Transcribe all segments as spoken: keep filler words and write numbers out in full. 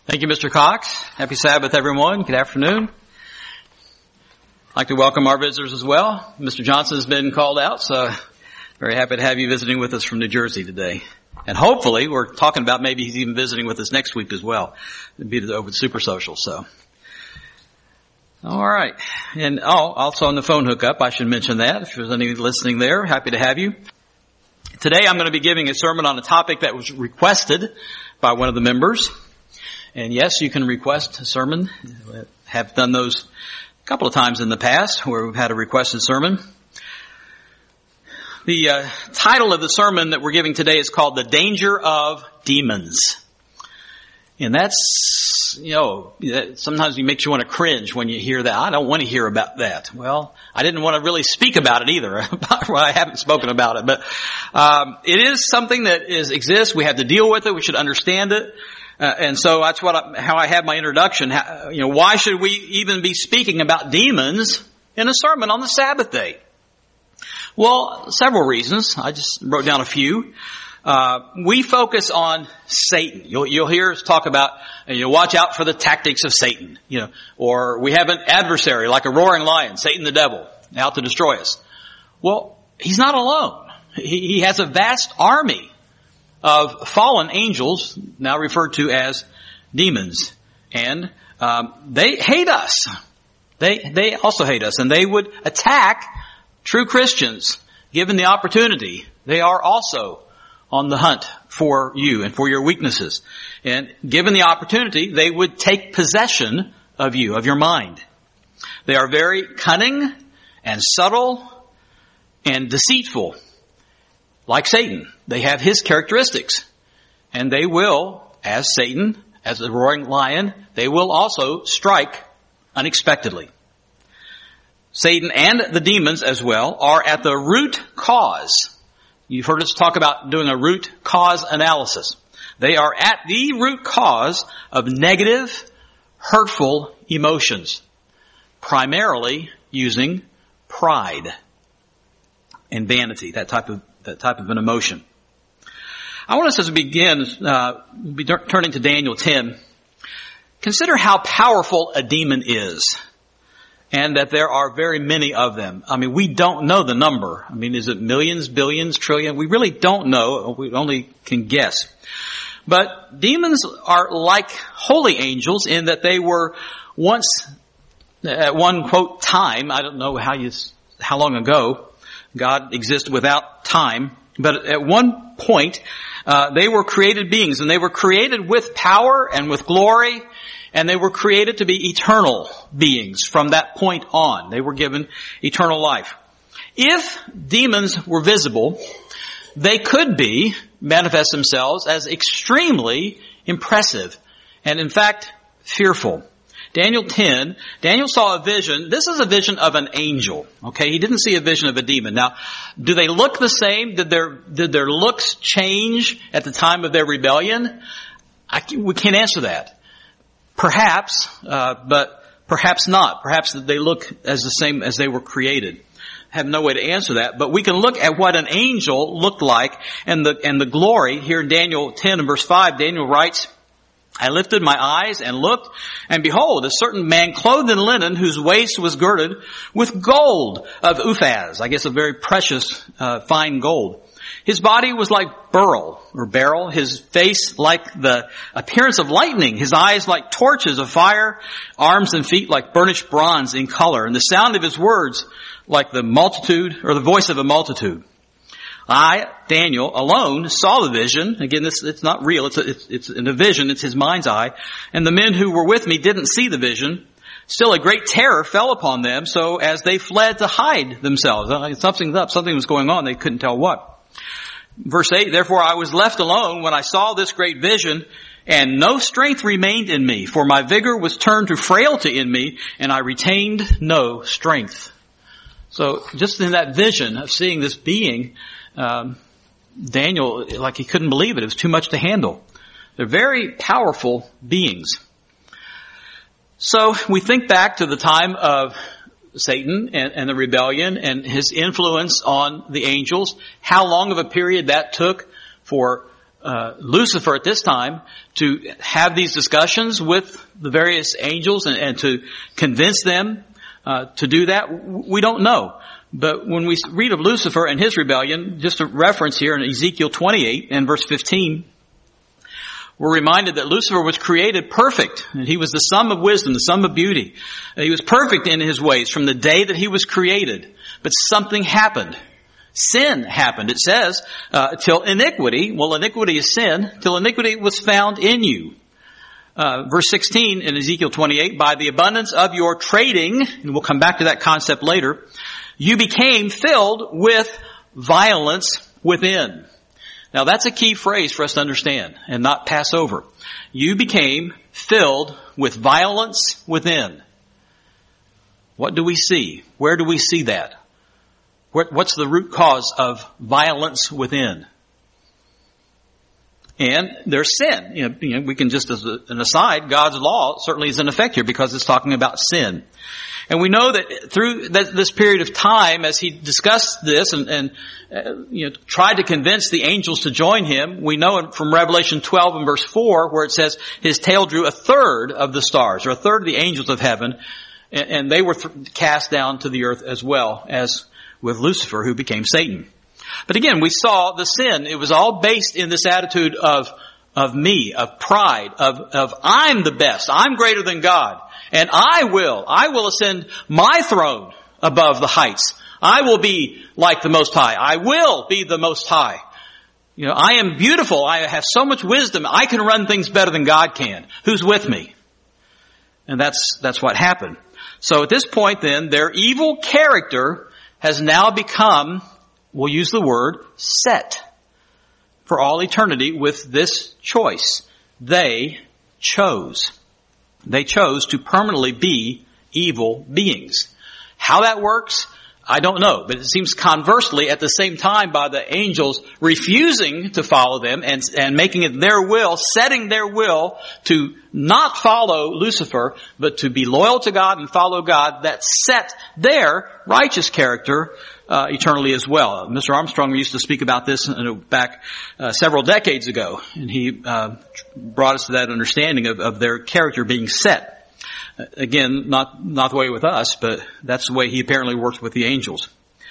Thank you, Mister Cox. Happy Sabbath, everyone. Good afternoon. I'd like to welcome our visitors as well. Mister Johnson has been called out, so very happy to have you visiting with us from New Jersey today. And hopefully, we're talking about maybe he's even visiting with us next week as well. It'd be over the Super Social, so. All right. And oh, also on the phone hookup, I should mention that. If there's any listening there, happy to have you. Today I'm going to be giving a sermon on a topic that was requested by one of the members. And yes, you can request a sermon. Have done those a couple of times in the past where we've had a requested sermon. The uh, title of the sermon that we're giving today is called The Danger of Demons. And that's, you know, sometimes it makes you want to cringe when you hear that. I don't want to hear about that. Well, I didn't want to really speak about it either. Well, I haven't spoken about it. But um, it is something that is exists. We have to deal with it. We should understand it. Uh, and so that's what I, how I had my introduction. How, you know, why should we even be speaking about demons in a sermon on the Sabbath day? Well, several reasons. I just wrote down a few. Uh, we focus on Satan. You'll, you'll hear us talk about, you know, watch out for the tactics of Satan, you know, or we have an adversary like a roaring lion, Satan the devil, out to destroy us. Well, he's not alone. He, he has a vast army of fallen angels, now referred to as demons. And um, they hate us. They they also hate us. And they would attack true Christians given the opportunity. They are also on the hunt for you and for your weaknesses. And given the opportunity, they would take possession of you, of your mind. They are very cunning and subtle and deceitful. Like Satan, they have his characteristics. And they will, as Satan, as a roaring lion, they will also strike unexpectedly. Satan and the demons as well are at the root cause. You've heard us talk about doing a root cause analysis. They are at the root cause of negative, hurtful emotions, primarily using pride and vanity, that type of that type of an emotion. I want us as we begin, uh, we'll be turning to Daniel ten. Consider how powerful a demon is, and that there are very many of them. I mean, we don't know the number. I mean, is it millions, billions, trillion? We really don't know. We only can guess. But demons are like holy angels in that they were once, at one quote time, I don't know how you, how long ago, God existed without time, but at one point, uh, they were created beings, and they were created with power and with glory, and they were created to be eternal beings from that point on. They were given eternal life. If demons were visible, they could be, manifest themselves as extremely impressive, and in fact, fearful. Daniel ten, Daniel saw a vision. This is a vision of an angel. Okay, he didn't see a vision of a demon. Now, do they look the same? Did their did their looks change at the time of their rebellion? I, we can't answer that. Perhaps, uh, but perhaps not. Perhaps they look as the same as they were created. I have no way to answer that. But we can look at what an angel looked like and the and the glory. Here in Daniel ten and verse five, Daniel writes, I lifted my eyes and looked, and behold, a certain man clothed in linen, whose waist was girded with gold of Uphaz, I guess a very precious, uh, fine gold. His body was like beryl, or beryl, his face like the appearance of lightning, his eyes like torches of fire, arms and feet like burnished bronze in color, and the sound of his words like the multitude, or the voice of a multitude. I, Daniel, alone saw the vision. Again, this, it's not real. It's, a, it's, it's in a vision. It's his mind's eye. And the men who were with me didn't see the vision. Still a great terror fell upon them. So as they fled to hide themselves, something's up, something was going on. They couldn't tell what. Verse eight, therefore I was left alone when I saw this great vision, and no strength remained in me, for my vigor was turned to frailty in me, and I retained no strength. So just in that vision of seeing this being, Um, Daniel, like he couldn't believe it. It was too much to handle. They're very powerful beings. So we think back to the time of Satan and, and the rebellion and his influence on the angels, how long of a period that took for uh, Lucifer at this time to have these discussions with the various angels and, and to convince them uh, to do that? We don't know. But when we read of Lucifer and his rebellion, just a reference here in Ezekiel twenty-eight and verse fifteen, we're reminded that Lucifer was created perfect, and he was the sum of wisdom, the sum of beauty. He was perfect in his ways from the day that he was created. But something happened. Sin happened. It says, uh, till iniquity, well, iniquity is sin, till iniquity was found in you. Uh, verse sixteen in Ezekiel twenty-eight, by the abundance of your trading, and we'll come back to that concept later, you became filled with violence within. Now that's a key phrase for us to understand and not pass over. You became filled with violence within. What do we see? Where do we see that? What's the root cause of violence within? And there's sin. You know, you know, we can just, as an aside, God's law certainly is in effect here because it's talking about sin. And we know that through this period of time, as he discussed this and, and uh, you know, tried to convince the angels to join him, we know from Revelation twelve and verse four, where it says his tail drew a third of the stars, or a third of the angels of heaven, and, and they were th- cast down to the earth as well as with Lucifer, who became Satan. But again, we saw the sin. It was all based in this attitude of of me, of pride, of of I'm the best, I'm greater than God. And I will, I will ascend my throne above the heights. I will be like the Most High. I will be the Most High. You know, I am beautiful. I have so much wisdom. I can run things better than God can. Who's with me? And that's, that's what happened. So at this point then, their evil character has now become, we'll use the word, set for all eternity with this choice. They chose. They chose to permanently be evil beings. How that works, I don't know. But it seems conversely, at the same time, by the angels refusing to follow them and, and making it their will, setting their will to not follow Lucifer, but to be loyal to God and follow God, that set their righteous character uh, eternally as well. Mister Armstrong used to speak about this uh, back uh, several decades ago, and he uh, brought us to that understanding of, of their character being set. Uh, again, not not the way with us, but that's the way he apparently worked with the angels.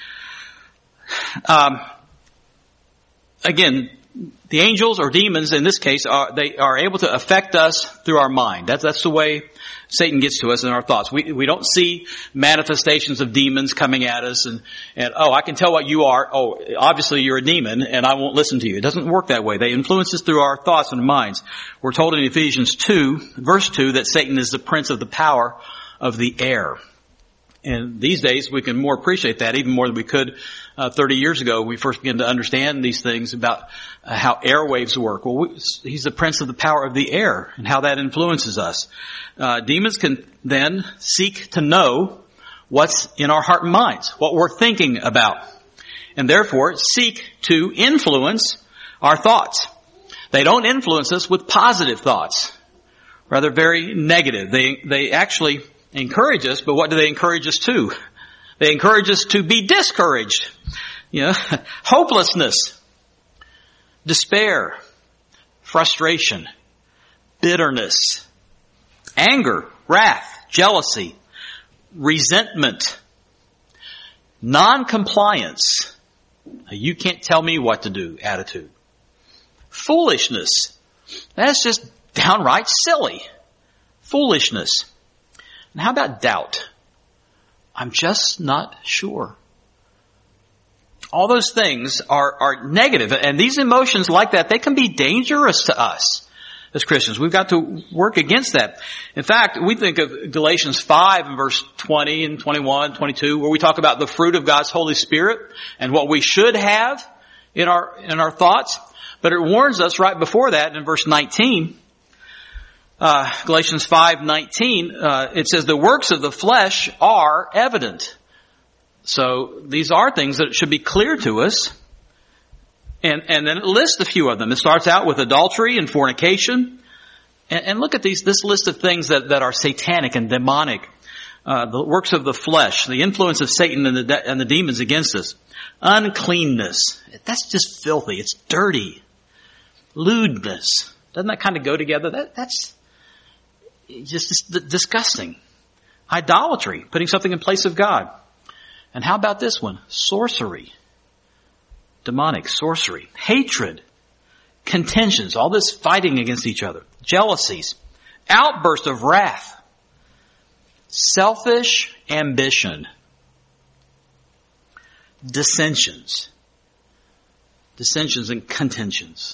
Um, again, the angels or demons in this case are they are able to affect us through our mind. That's that's the way Satan gets to us in our thoughts. We we don't see manifestations of demons coming at us and and oh, I can tell what you are. Oh, obviously you're a demon and I won't listen to you. It doesn't work that way. They influence us through our thoughts and minds. We're told in Ephesians two, verse two, that Satan is the prince of the power of the air. And these days we can more appreciate that, even more than we could uh, thirty years ago when we first began to understand these things about uh, how airwaves work. Well, we, he's the prince of the power of the air and how that influences us. Uh, demons can then seek to know what's in our heart and minds, what we're thinking about, and therefore seek to influence our thoughts. They don't influence us with positive thoughts, rather very negative. They they actually encourage us, but what do they encourage us to? They encourage us to be discouraged. You know, hopelessness, despair, frustration, bitterness, anger, wrath, jealousy, resentment, non-compliance, you can't tell me what to do attitude, foolishness. That's just downright silly. Foolishness. And how about doubt? I'm just not sure. All those things are, are negative, and these emotions like that, they can be dangerous to us as Christians. We've got to work against that. In fact, we think of Galatians five and verse twenty and twenty-one, twenty-two, where we talk about the fruit of God's Holy Spirit and what we should have in our, in our thoughts. But it warns us right before that in verse nineteen, Uh, Galatians five nineteen, uh, it says the works of the flesh are evident. So these are things that should be clear to us. And, and then it lists a few of them. It starts out with adultery and fornication. And, and look at these, this list of things that, that are satanic and demonic. Uh, the works of the flesh, the influence of Satan and the, de- and the demons against us. Uncleanness. That's just filthy. It's dirty. Lewdness. Doesn't that kind of go together? That, that's just disgusting. Idolatry, putting something in place of God. And how about this one? Sorcery. Demonic sorcery. Hatred. Contentions. All this fighting against each other. Jealousies. Outburst of wrath. Selfish ambition. Dissensions. Dissensions and contentions.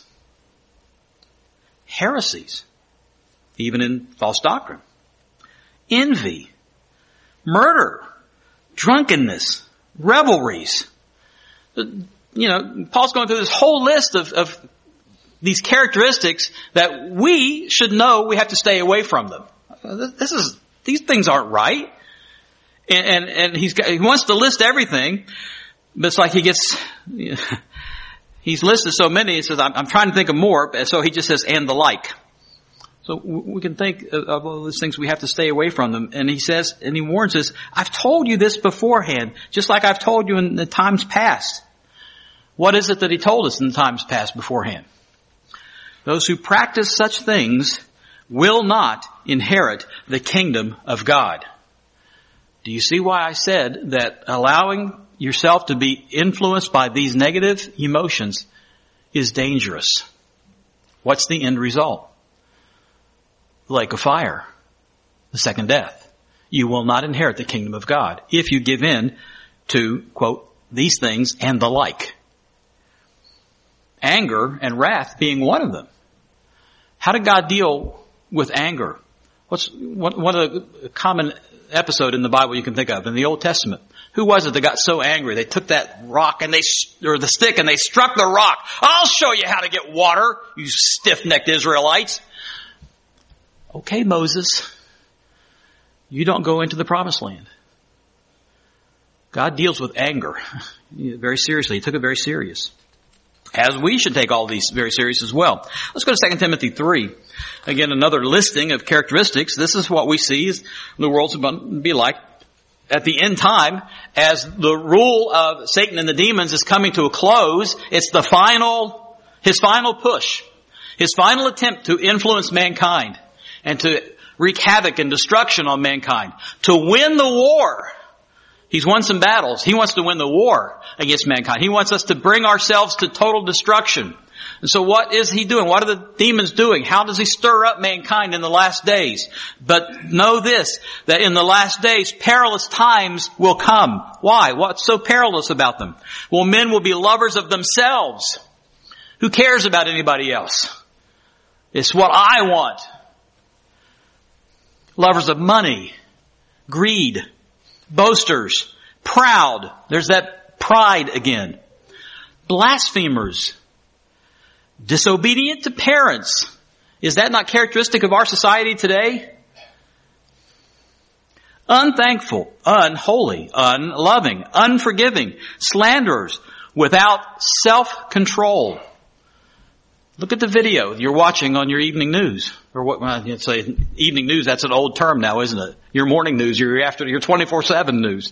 Heresies. Even in false doctrine. Envy. Murder. Drunkenness. Revelries. You know, Paul's going through this whole list of, of these characteristics that we should know we have to stay away from them. This is, these things aren't right. And, and, and he's got, he wants to list everything, but it's like he gets, you know, he's listed so many, he says, I'm, I'm trying to think of more, so he just says, and the like. So we can think of all those things, we have to stay away from them. And he says, and he warns us, I've told you this beforehand, just like I've told you in the times past. What is it that he told us in the times past beforehand? Those who practice such things will not inherit the kingdom of God. Do you see why I said that allowing yourself to be influenced by these negative emotions is dangerous? What's the end result? The lake of fire, the second death. You will not inherit the kingdom of God if you give in to, quote, these things and the like. Anger and wrath being one of them. How did God deal with anger? What's one, one of the common episode in the Bible you can think of in the Old Testament? Who was it that got so angry? They took that rock and they, or the stick and they struck the rock. I'll show you how to get water, you stiff-necked Israelites. Okay, Moses, you don't go into the promised land. God deals with anger very seriously. He took it very serious. As we should take all these very serious as well. Let's go to Second Timothy three. Again, another listing of characteristics. This is what we see is the world's about to be like at the end time as the rule of Satan and the demons is coming to a close. It's the final, his final push, his final attempt to influence mankind and to wreak havoc and destruction on mankind, to win the war. He's won some battles. He wants to win the war against mankind. He wants us to bring ourselves to total destruction. And so what is he doing? What are the demons doing? How does he stir up mankind in the last days? But know this, that in the last days, perilous times will come. Why? What's so perilous about them? Well, men will be lovers of themselves. Who cares about anybody else? It's what I want. Lovers of money, greed, boasters, proud. There's that pride again. Blasphemers. Disobedient to parents. Is that not characteristic of our society today? Unthankful, unholy, unloving, unforgiving, slanderers, without self-control. Look at the video you're watching on your evening news. Or what, well, you'd say evening news, that's an old term now, isn't it? Your morning news, your after, your twenty-four seven news.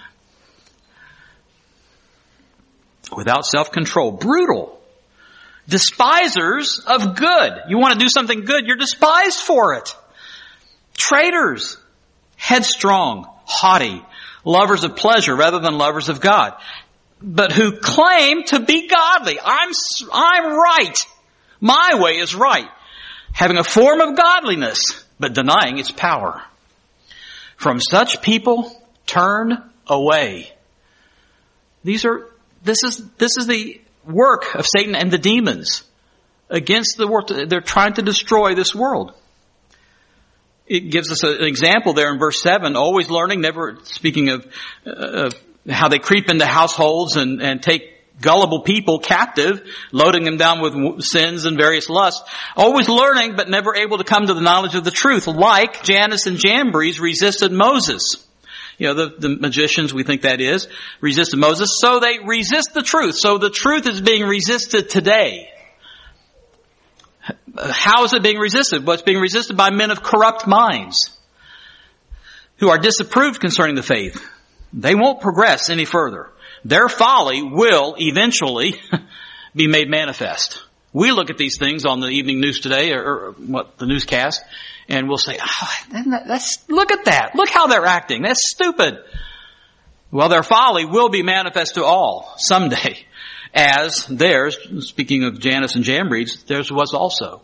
Without self-control. Brutal. Despisers of good. You want to do something good, you're despised for it. Traitors. Headstrong. Haughty. Lovers of pleasure rather than lovers of God. But who claim to be godly. I'm, I'm right. My way is right. Having a form of godliness, but denying its power. From such people, turn away. These are, this is, this is the work of Satan and the demons against the world. They're trying to destroy this world. It gives us an example there in verse seven, always learning, never speaking of, uh, of how they creep into households and, and take gullible people captive, loading them down with sins and various lusts. Always learning, but never able to come to the knowledge of the truth. Like Jannes and Jambres resisted Moses. You know, the, the magicians, we think that is, resisted Moses. So they resist the truth. So the truth is being resisted today. How is it being resisted? Well, it's being resisted by men of corrupt minds who are disapproved concerning the faith. They won't progress any further. Their folly will eventually be made manifest. We look at these things on the evening news today, or, or what, the newscast, and we'll say, oh, that, that's, look at that. Look how they're acting. That's stupid. Well, their folly will be manifest to all someday, as theirs, speaking of Jannes and Jambres, theirs was also.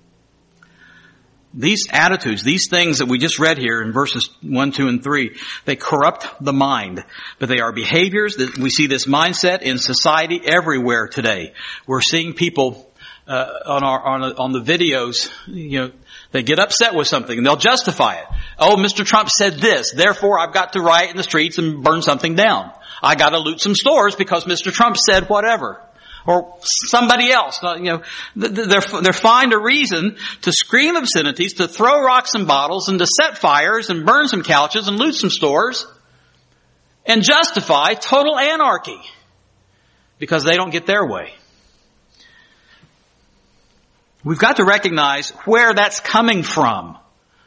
These attitudes, these things that we just read here in verses one, two, and three, they corrupt the mind. But they are behaviors that we see this mindset in society everywhere today. We're seeing people uh, on our on, on the videos, you know, they get upset with something and they'll justify it. Oh, Mister Trump said this, therefore I've got to riot in the streets and burn something down. I got to loot some stores because Mister Trump said whatever. Or somebody else, you know, they're, they're find a reason to scream obscenities, to throw rocks and bottles, and to set fires, and burn some couches, and loot some stores, and justify total anarchy, because they don't get their way. We've got to recognize where that's coming from.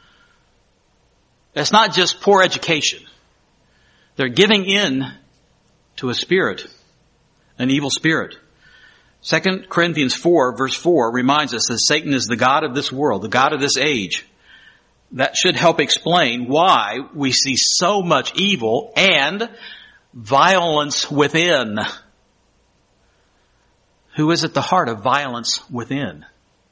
It's not just poor education. They're giving in to a spirit, an evil spirit. Second Corinthians four, verse four, reminds us that Satan is the god of this world, the god of this age. That should help explain why we see so much evil and violence within. Who is at the heart of violence within?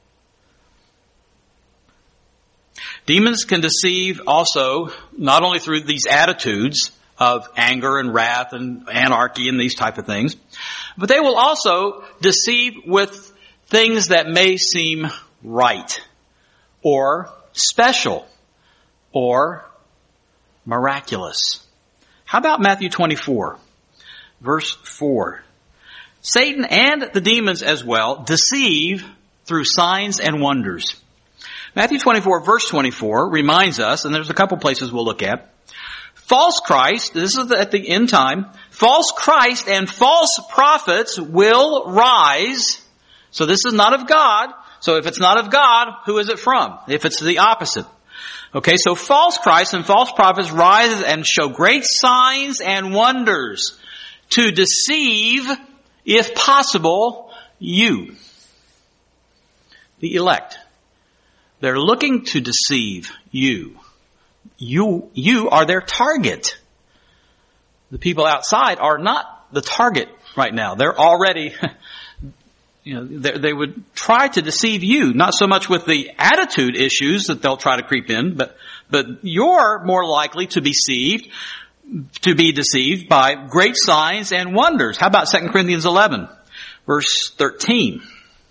Demons can deceive also, not only through these attitudes of anger and wrath and anarchy and these type of things, but they will also deceive with things that may seem right or special or miraculous. How about Matthew twenty-four, verse four? Satan and the demons as well deceive through signs and wonders. Matthew twenty-four, verse twenty-four reminds us, and there's a couple places we'll look at, false Christ, this is at the end time, false Christ and false prophets will rise. So this is not of God. So if it's not of God, who is it from? If it's the opposite. Okay, so false Christ and false prophets rise and show great signs and wonders to deceive, if possible, you, the elect. They're looking to deceive you. You, you are their target. The people outside are not the target right now. They're already, you know, they, they would try to deceive you, not so much with the attitude issues that they'll try to creep in, but, but you're more likely to be deceived, to be deceived by great signs and wonders. How about Second Corinthians eleven, verse thirteen?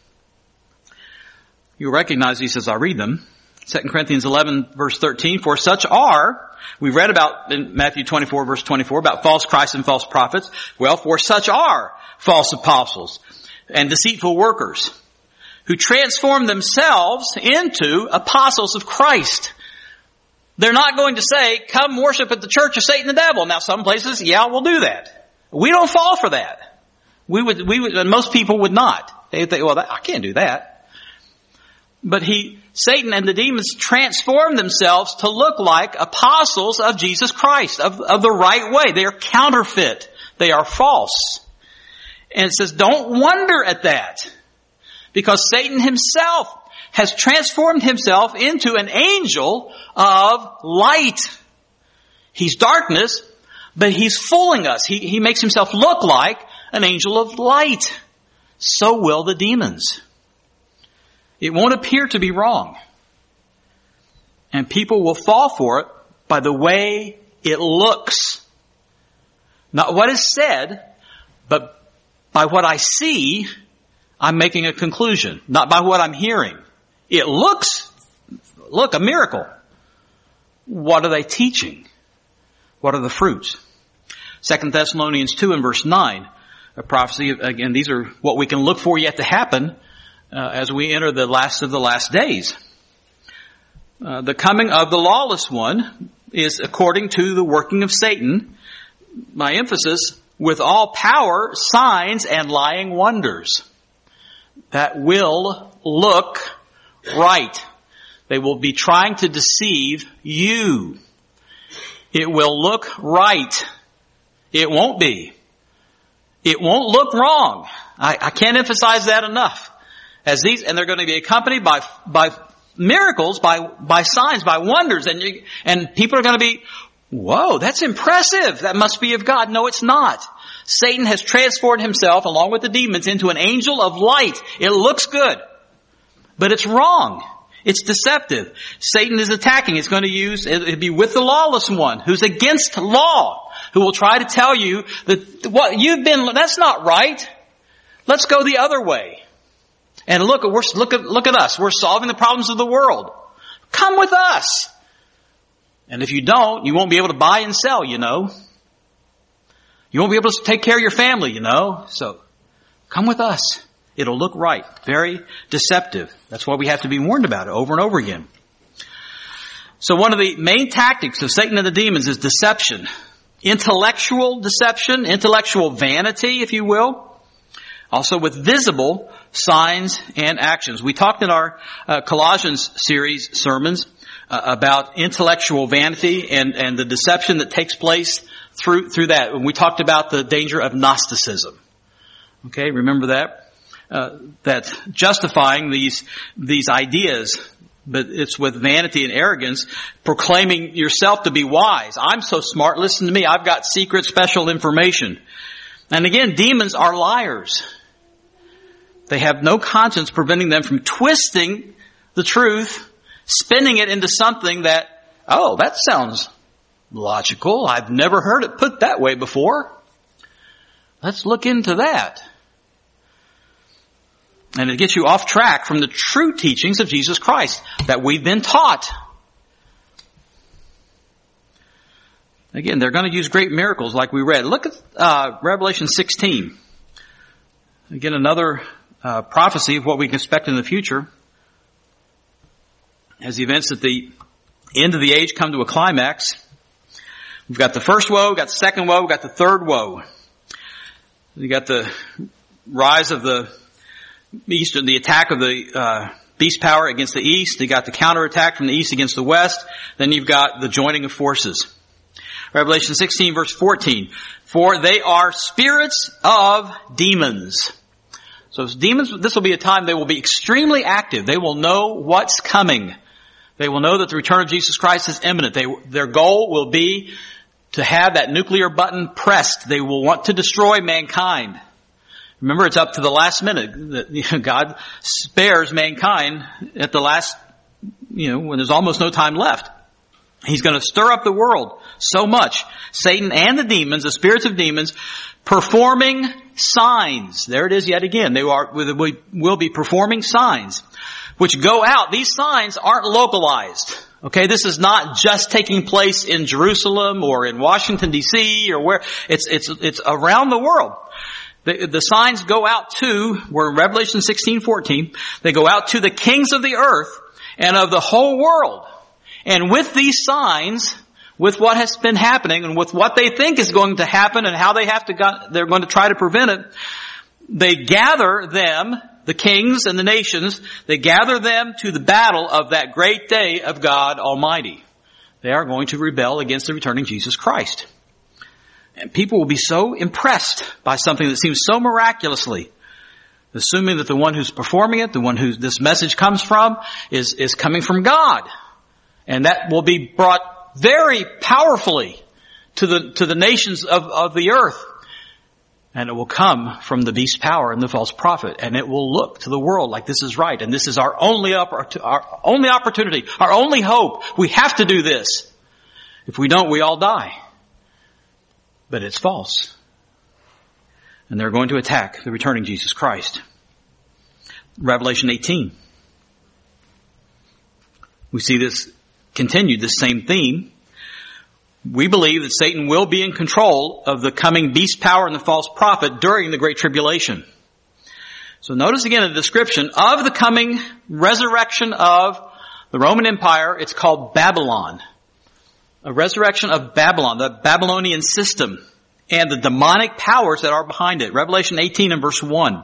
You'll recognize these as I read them. Second Corinthians eleven, verse thirteen, for such are, we read about in Matthew twenty-four, verse twenty-four, about false Christs and false prophets. Well, for such are false apostles and deceitful workers who transform themselves into apostles of Christ. They're not going to say, come worship at the church of Satan the devil. Now, some places, yeah, we'll do that. We don't fall for that. We would, we would, and most people would not. They think, well, that, I can't do that. But he, Satan and the demons transform themselves to look like apostles of Jesus Christ, of, of the right way. They are counterfeit. They are false. And it says, don't wonder at that. Because Satan himself has transformed himself into an angel of light. He's darkness, but he's fooling us. He, he makes himself look like an angel of light. So will the demons. It won't appear to be wrong. And people will fall for it by the way it looks. Not what is said, but by what I see, I'm making a conclusion. Not by what I'm hearing. It looks, look, a miracle. What are they teaching? What are the fruits? Second Thessalonians two and verse nine, a prophecy, again, these are what we can look for yet to happen Uh, as we enter the last of the last days. Uh, the coming of the lawless one is according to the working of Satan. My emphasis, with all power, signs, and lying wonders that will look right. They will be trying to deceive you. It will look right. It won't be. It won't look wrong. I, I can't emphasize that enough. as these, and they're going to be accompanied by, by miracles, by, by signs, by wonders, and you, and people are going to be, whoa, that's impressive. That must be of God. No, it's not. Satan has transformed himself, along with the demons, into an angel of light. It looks good, but it's wrong. It's deceptive. Satan is attacking. It's going to use, it'll be with the lawless one who's against law, who will try to tell you that what you've been, that's not right. Let's go the other way. And look, we're, look at, look at us. We're solving the problems of the world. Come with us. And if you don't, you won't be able to buy and sell, you know. You won't be able to take care of your family, you know. So, come with us. It'll look right. Very deceptive. That's why we have to be warned about it over and over again. So one of the main tactics of Satan and the demons is deception. Intellectual deception, intellectual vanity, if you will. Also with visible signs and actions. We talked in our uh, Colossians series sermons uh, about intellectual vanity and, and the deception that takes place through through that. When we talked about the danger of Gnosticism. Okay, remember that? Uh, that justifying these these ideas, but it's with vanity and arrogance, proclaiming yourself to be wise. I'm so smart, listen to me, I've got secret special information. And again, demons are liars. They have no conscience preventing them from twisting the truth, spinning it into something that, oh, that sounds logical. I've never heard it put that way before. Let's look into that. And it gets you off track from the true teachings of Jesus Christ that we've been taught. Again, they're going to use great miracles like we read. Look at uh, Revelation sixteen. Again, another uh, prophecy of what we can expect in the future. As the events at the end of the age come to a climax. We've got the first woe, we've got the second woe, we've got the third woe. You got the rise of the east, the attack of the uh, beast power against the east. You got the counterattack from the east against the west. Then you've got the joining of forces. Revelation sixteen verse fourteen. For they are spirits of demons. So demons, this will be a time they will be extremely active. They will know what's coming. They will know that the return of Jesus Christ is imminent. They, their goal will be to have that nuclear button pressed. They will want to destroy mankind. Remember, it's up to the last minute that you know, God spares mankind at the last, you know, when there's almost no time left. He's going to stir up the world so much. Satan and the demons, the spirits of demons, performing signs. There it is yet again. They are, will be performing signs which go out. These signs aren't localized. Okay, this is not just taking place in Jerusalem or in Washington D C or where. It's, it's, it's around the world. The, the signs go out to, we're in Revelation sixteen fourteen, they go out to the kings of the earth and of the whole world. And with these signs, with what has been happening and with what they think is going to happen and how they have to, go, they're going to try to prevent it, they gather them, the kings and the nations, they gather them to the battle of that great day of God Almighty. They are going to rebel against the returning Jesus Christ. And people will be so impressed by something that seems so miraculously, assuming that the one who's performing it, the one who this message comes from, is, is coming from God. And that will be brought very powerfully to the, to the nations of, of the earth. And it will come from the beast power and the false prophet. And it will look to the world like this is right. And this is our only, our only opportunity, our only hope. We have to do this. If we don't, we all die. But it's false. And they're going to attack the returning Jesus Christ. Revelation eighteen. We see this continued, this same theme. We believe that Satan will be in control of the coming beast power and the false prophet during the Great Tribulation. So notice again the description of the coming resurrection of the Roman Empire. It's called Babylon. A resurrection of Babylon, the Babylonian system, and the demonic powers that are behind it. Revelation eighteen and verse one.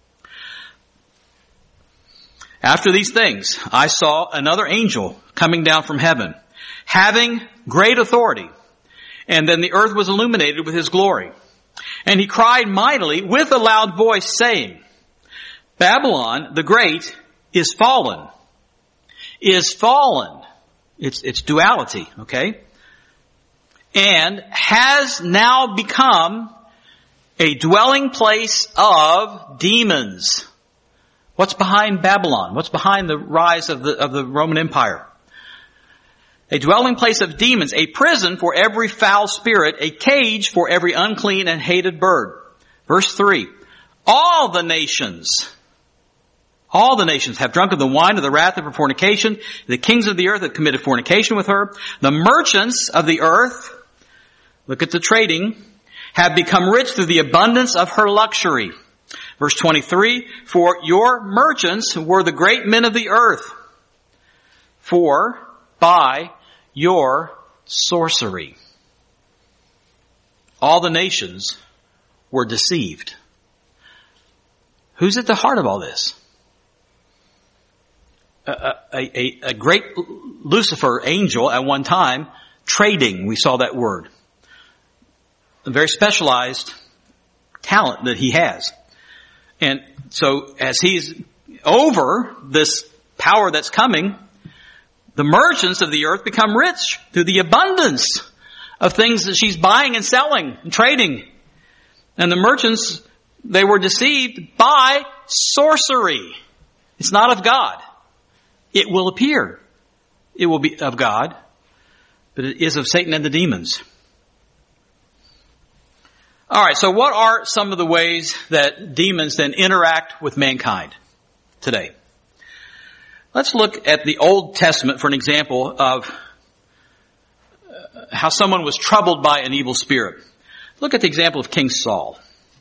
After these things, I saw another angel coming down from heaven, having great authority. And then the earth was illuminated with his glory. And he cried mightily with a loud voice, saying, Babylon the Great is fallen. Is fallen. It's, it's duality, okay? And has now become a dwelling place of demons. What's behind Babylon? What's behind the rise of the, of the Roman Empire? A dwelling place of demons, a prison for every foul spirit, a cage for every unclean and hated bird. Verse three, all the nations, all the nations have drunk of the wine of the wrath of her fornication. The kings of the earth have committed fornication with her. The merchants of the earth, look at the trading, have become rich through the abundance of her luxury. Verse twenty-three, for your merchants were the great men of the earth, for by your sorcery all the nations were deceived. Who's at the heart of all this? A, a, a great Lucifer angel at one time, trading, we saw that word. A very specialized talent that he has. And so as he's over this power that's coming, the merchants of the earth become rich through the abundance of things that she's buying and selling and trading. And the merchants, they were deceived by sorcery. It's not of God. It will appear it will be of God, but it is of Satan and the demons. All right, so what are some of the ways that demons then interact with mankind today? Let's look at the Old Testament for an example of how someone was troubled by an evil spirit. Look at the example of King Saul.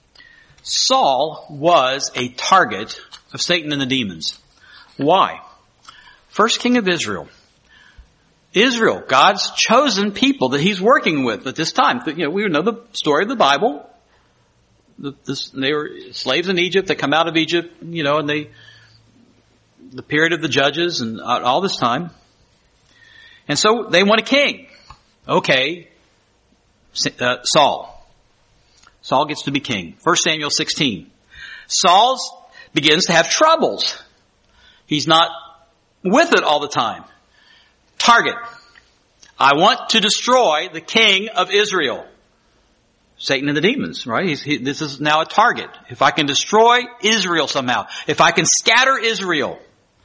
Saul was a target of Satan and the demons. Why? First king of Israel. Israel, God's chosen people that he's working with at this time. You know, we know the story of the Bible. The, this, they were slaves in Egypt. They come out of Egypt, you know, and they, the period of the judges and all this time. And so they want a king. Okay. Uh, Saul. Saul gets to be king. First Samuel sixteen. Saul begins to have troubles. He's not with it all the time. Target. I want to destroy the king of Israel. Satan and the demons, right? He's, he, this is now a target. If I can destroy Israel somehow, if I can scatter Israel.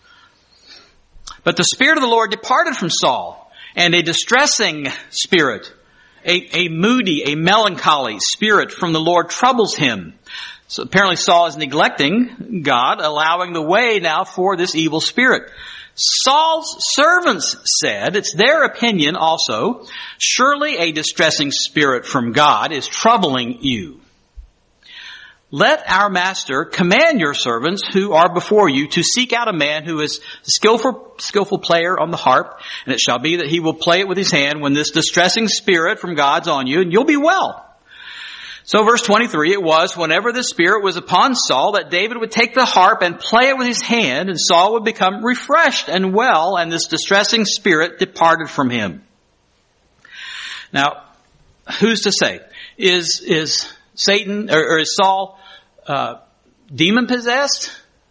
But the Spirit of the Lord departed from Saul, and a distressing spirit, a, a moody, a melancholy spirit from the Lord troubles him. So apparently Saul is neglecting God, allowing the way now for this evil spirit. Saul's servants said, it's their opinion also, surely a distressing spirit from God is troubling you. Let our master command your servants who are before you to seek out a man who is a skillful, skillful player on the harp, and it shall be that he will play it with his hand when this distressing spirit from God's on you, and you'll be well. So verse twenty-three, it was whenever the Spirit was upon Saul that David would take the harp and play it with his hand, and Saul would become refreshed and well, and this distressing spirit departed from him. Now, who's to say? Is, is Satan, or, or is Saul, uh, demon possessed?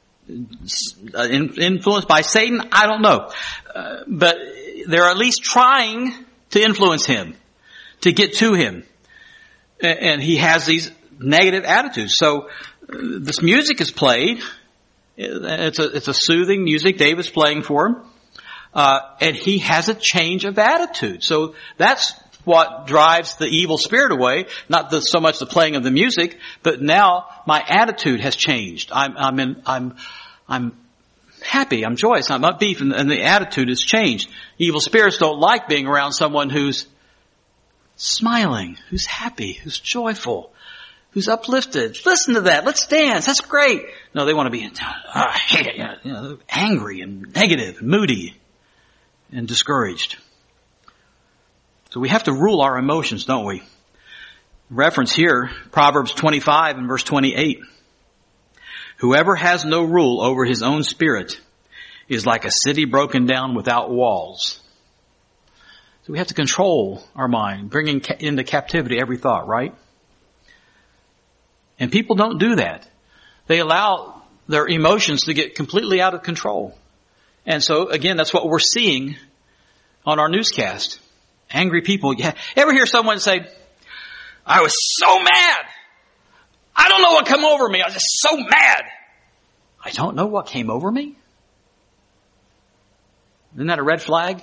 Influenced by Satan? I don't know. Uh, but they're at least trying to influence him, to get to him. And he has these negative attitudes. So this music is played. It's a, it's a soothing music David's playing for him. Uh, and he has a change of attitude. So that's what drives the evil spirit away. Not the, so much the playing of the music, but now my attitude has changed. I'm, I'm in, I'm, I'm happy. I'm joyous. I'm upbeat, and, and the attitude has changed. Evil spirits don't like being around someone who's smiling, who's happy, who's joyful, who's uplifted. Listen to that. Let's dance. That's great. No, they want to be uh, you know, angry and negative and moody and discouraged. So we have to rule our emotions, don't we? Reference here, Proverbs twenty-five and verse twenty-eight. Whoever has no rule over his own spirit is like a city broken down without walls. So we have to control our mind, bringing into captivity every thought, right? And people don't do that. They allow their emotions to get completely out of control. And so, again, that's what we're seeing on our newscast. Angry people. Yeah. Ever hear someone say, I was so mad. I don't know what came over me. I was just so mad. I don't know what came over me? Isn't that a red flag?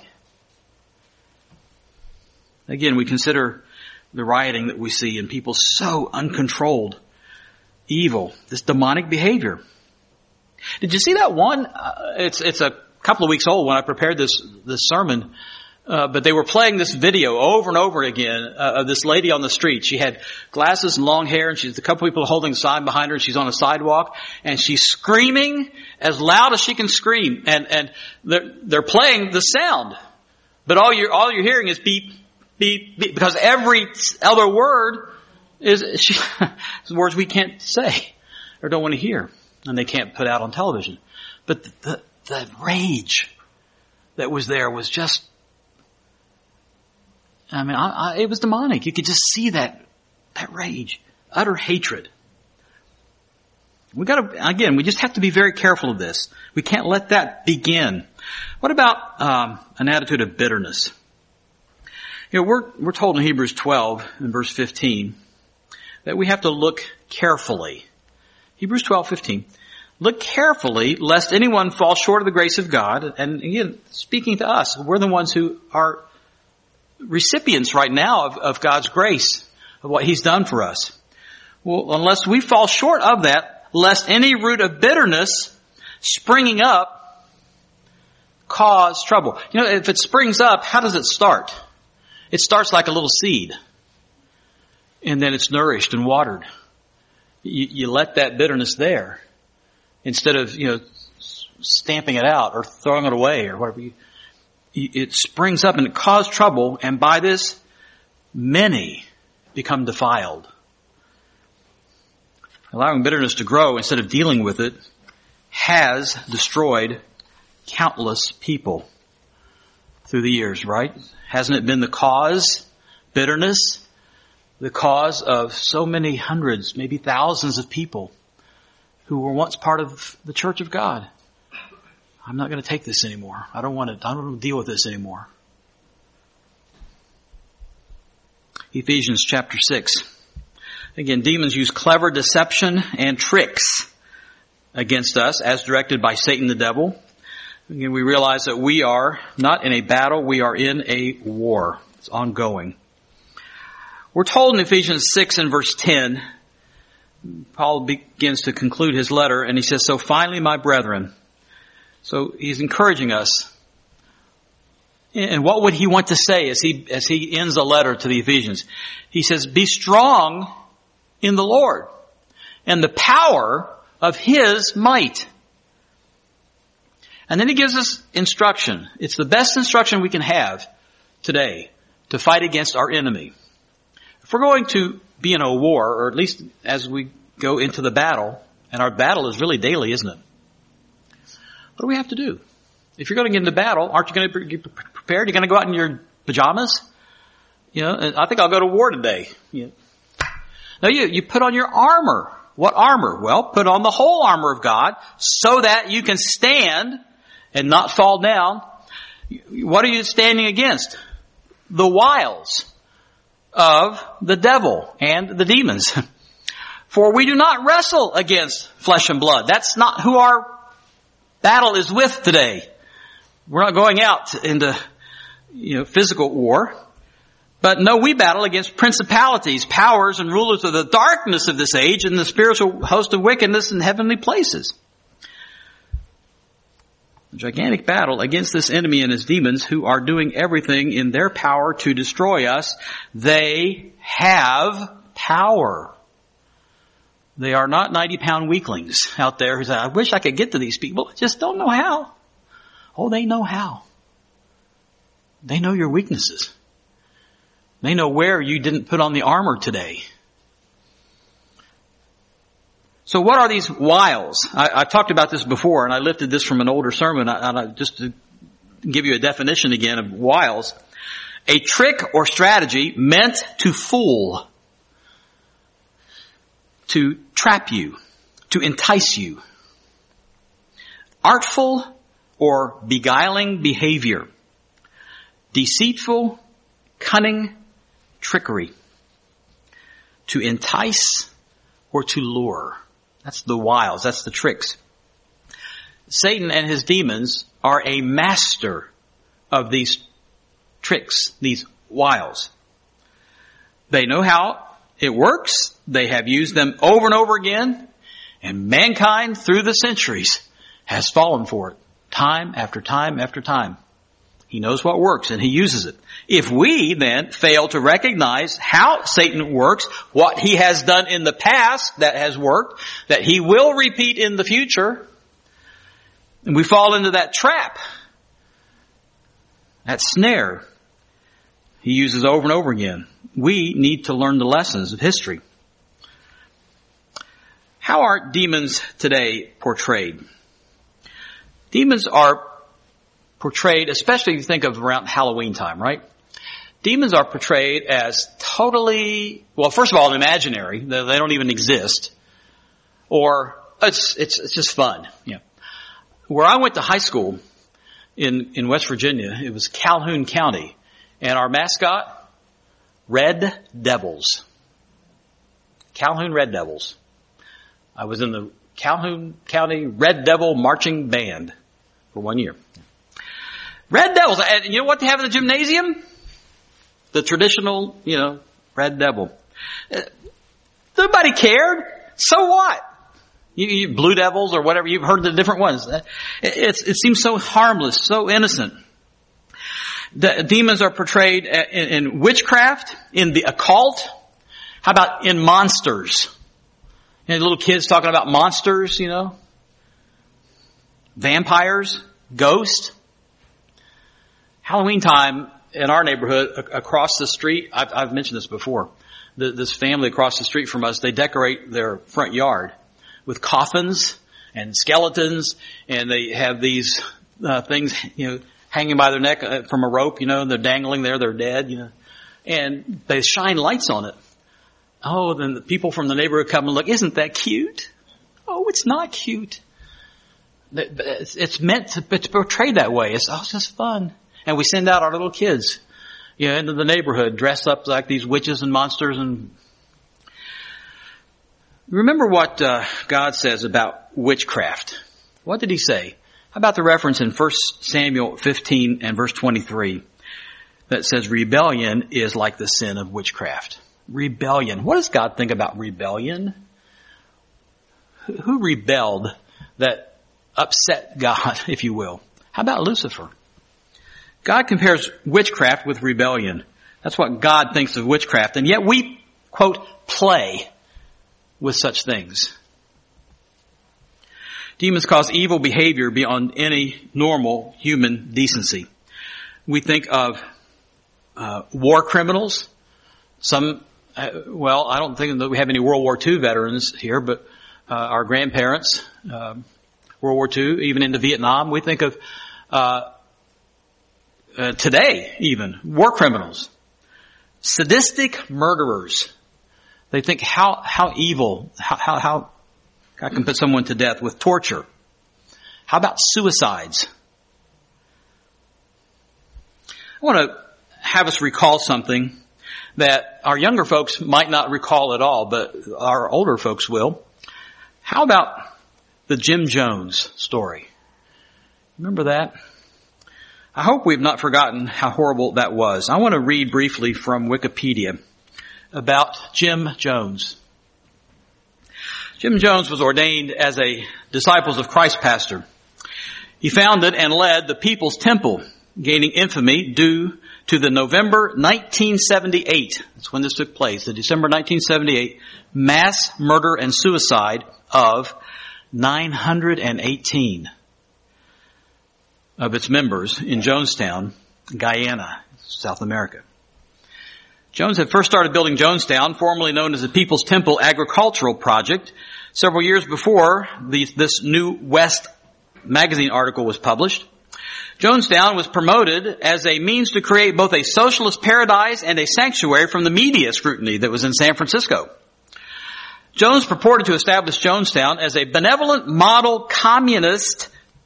Again, we consider the rioting that we see and people so uncontrolled, evil, this demonic behavior. Did you see that one? Uh, it's it's a couple of weeks old when I prepared this this sermon. Uh, but they were playing this video over and over again uh, of this lady on the street. She had glasses and long hair, and she's a couple people holding a sign behind her, and she's on a sidewalk, and she's screaming as loud as she can scream. And and they're, they're playing the sound, but all you're all you're hearing is beep, beep, beep, because every other word is she, words we can't say or don't want to hear, and they can't put out on television. But the, the, the rage that was there was just. I mean, I, I, it was demonic. You could just see that, that rage, utter hatred. We got to, again, we just have to be very careful of this. We can't let that begin. What about um, an attitude of bitterness? You know, we're we're told in Hebrews twelve and verse fifteen that we have to look carefully. Hebrews twelve fifteen. Look carefully, lest anyone fall short of the grace of God. And again, speaking to us, we're the ones who are recipients right now of, of God's grace, of what He's done for us. Well, unless we fall short of that, lest any root of bitterness springing up cause trouble. You know, if it springs up, how does it start? It starts like a little seed. And then it's nourished and watered. You, you let that bitterness there instead of, you know, stamping it out or throwing it away or whatever you it springs up and it causes trouble, and by this, many become defiled. Allowing bitterness to grow instead of dealing with it has destroyed countless people through the years, right? Hasn't it been the cause, bitterness, the cause of so many hundreds, maybe thousands of people who were once part of the church of God? I'm not going to take this anymore. I don't want to, I don't want to deal with this anymore. Ephesians chapter six. Again, demons use clever deception and tricks against us as directed by Satan the devil. Again, we realize that we are not in a battle, we are in a war. It's ongoing. We're told in Ephesians six and verse ten, Paul begins to conclude his letter and he says, so finally, my brethren. So he's encouraging us. And what would he want to say as he, as he ends the letter to the Ephesians? He says, be strong in the Lord and the power of His might. And then he gives us instruction. It's the best instruction we can have today to fight against our enemy. If we're going to be in a war, or at least as we go into the battle, and our battle is really daily, isn't it? What do we have to do? If you're going to get into battle, aren't you going to be prepared? You're going to go out in your pajamas? You know, I think I'll go to war today. You know. No, you, you put on your armor. What armor? Well, put on the whole armor of God so that you can stand and not fall down. What are you standing against? The wiles of the devil and the demons. For we do not wrestle against flesh and blood. That's not who our battle is with today. We're not going out into, you know, physical war. But no, we battle against principalities, powers, and rulers of the darkness of this age and the spiritual host of wickedness in heavenly places. A gigantic battle against this enemy and his demons who are doing everything in their power to destroy us. They have power. They are not ninety-pound weaklings out there who say, I wish I could get to these people. I just don't know how. Oh, they know how. They know your weaknesses. They know where you didn't put on the armor today. So what are these wiles? I, I talked about this before, and I lifted this from an older sermon. I, I, just to give you a definition again of wiles. A trick or strategy meant to fool, to trap you, to entice you. artful or beguiling behavior, deceitful, cunning, trickery, to entice or to lure. That's the wiles, that's the tricks. Satan and his demons are a master of these tricks, these wiles. They know how it works. They have used them over and over again. And mankind through the centuries has fallen for it time after time after time. He knows what works and he uses it. If we then fail to recognize how Satan works, what he has done in the past that has worked, that he will repeat in the future, and we fall into that trap, that snare he uses over and over again, we need to learn the lessons of history. How are demons today portrayed? Demons are portrayed, especially if you think of around Halloween time, right? Demons are portrayed as totally, well, first of all, imaginary. They don't even exist. Or it's, it's, it's just fun. Yeah. Where I went to high school in, in West Virginia, it was Calhoun County. And our mascot, Red Devils. Calhoun Red Devils. I was in the Calhoun County Red Devil Marching Band for one year. Red Devils. And you know what they have in the gymnasium? The traditional, you know, Red Devil. Nobody cared. So what? You, you Blue Devils or whatever. You've heard the different ones. It, it's, it seems so harmless, so innocent. The demons are portrayed in, in witchcraft, in the occult. How about in monsters? You know, little kids talking about monsters, you know. Vampires, ghosts. Halloween time in our neighborhood, across the street, I've, I've mentioned this before. The, this family across the street from us, they decorate their front yard with coffins and skeletons, and they have these uh, things, you know, hanging by their neck uh, from a rope, you know, and they're dangling there, they're dead, you know, and they shine lights on it. Oh, then the people from the neighborhood come and look, isn't that cute? Oh, it's not cute. It's meant to portray that way. It's, oh, it's just fun. And we send out our little kids, you know, into the neighborhood dressed up like these witches and monsters. And remember what uh, God says about witchcraft. What did he say? How about the reference in First Samuel fifteen and verse twenty-three that says rebellion is like the sin of witchcraft? Rebellion. What does God think about rebellion? Who rebelled that upset God, if you will? How about Lucifer? God compares witchcraft with rebellion. That's what God thinks of witchcraft. And yet we, quote, play with such things. Demons cause evil behavior beyond any normal human decency. We think of uh, war criminals. Some, uh, well, I don't think that we have any World War Two veterans here, but uh, our grandparents, uh, World War Two, even into Vietnam. We think of uh, uh today, even, war criminals. Sadistic murderers. They think how how evil, how how, how God can put someone to death with torture. How about suicides? I want to have us recall something that our younger folks might not recall at all, but our older folks will. How about the Jim Jones story? Remember that? I hope we've not forgotten how horrible that was. I want to read briefly from Wikipedia about Jim Jones. Jim Jones was ordained as a Disciples of Christ pastor. He founded and led the People's Temple, gaining infamy due to the November nineteen seventy-eight, that's when this took place, the December nineteen seventy-eight mass murder and suicide of nine hundred eighteen of its members in Jonestown, Guyana, South America. Jones had first started building Jonestown, formerly known as the People's Temple Agricultural Project, several years before the, this New West magazine article was published. Jonestown was promoted as a means to create both a socialist paradise and a sanctuary from the media scrutiny that was in San Francisco. Jones purported to establish Jonestown as a benevolent model communist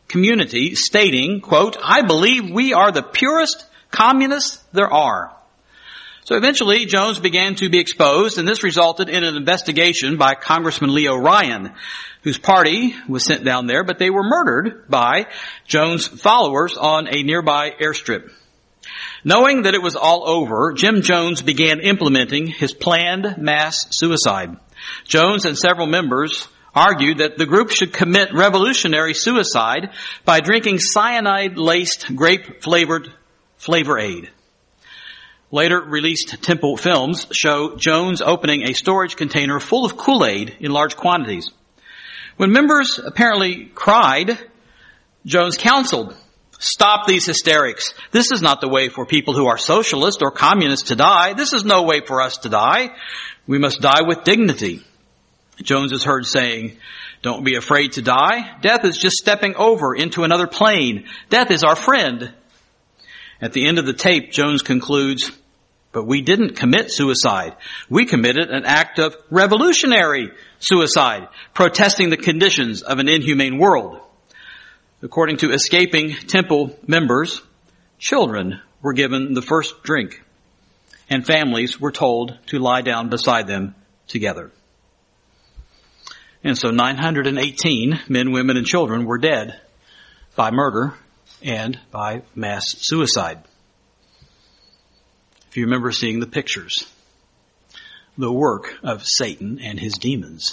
community stating, quote, "I believe we are the purest communists there are." So eventually Jones began to be exposed, and this resulted in an investigation by Congressman Leo Ryan, whose party was sent down there, but they were murdered by Jones' followers on a nearby airstrip. Knowing that it was all over, Jim Jones began implementing his planned mass suicide. Jones and several members argued that the group should commit revolutionary suicide by drinking cyanide-laced grape-flavored Flavor Aid. Later released Temple films show Jones opening a storage container full of Kool-Aid in large quantities. When members apparently cried, Jones counseled, "Stop these hysterics. This is not the way for people who are socialist or communist to die. This is no way for us to die. We must die with dignity." Jones is heard saying, "Don't be afraid to die. Death is just stepping over into another plane. Death is our friend." At the end of the tape, Jones concludes, "But we didn't commit suicide. We committed an act of revolutionary suicide, protesting the conditions of an inhumane world." According to escaping Temple members, children were given the first drink, and families were told to lie down beside them together. And so nine hundred eighteen men, women, and children were dead by murder and by mass suicide. If you remember seeing the pictures, the work of Satan and his demons.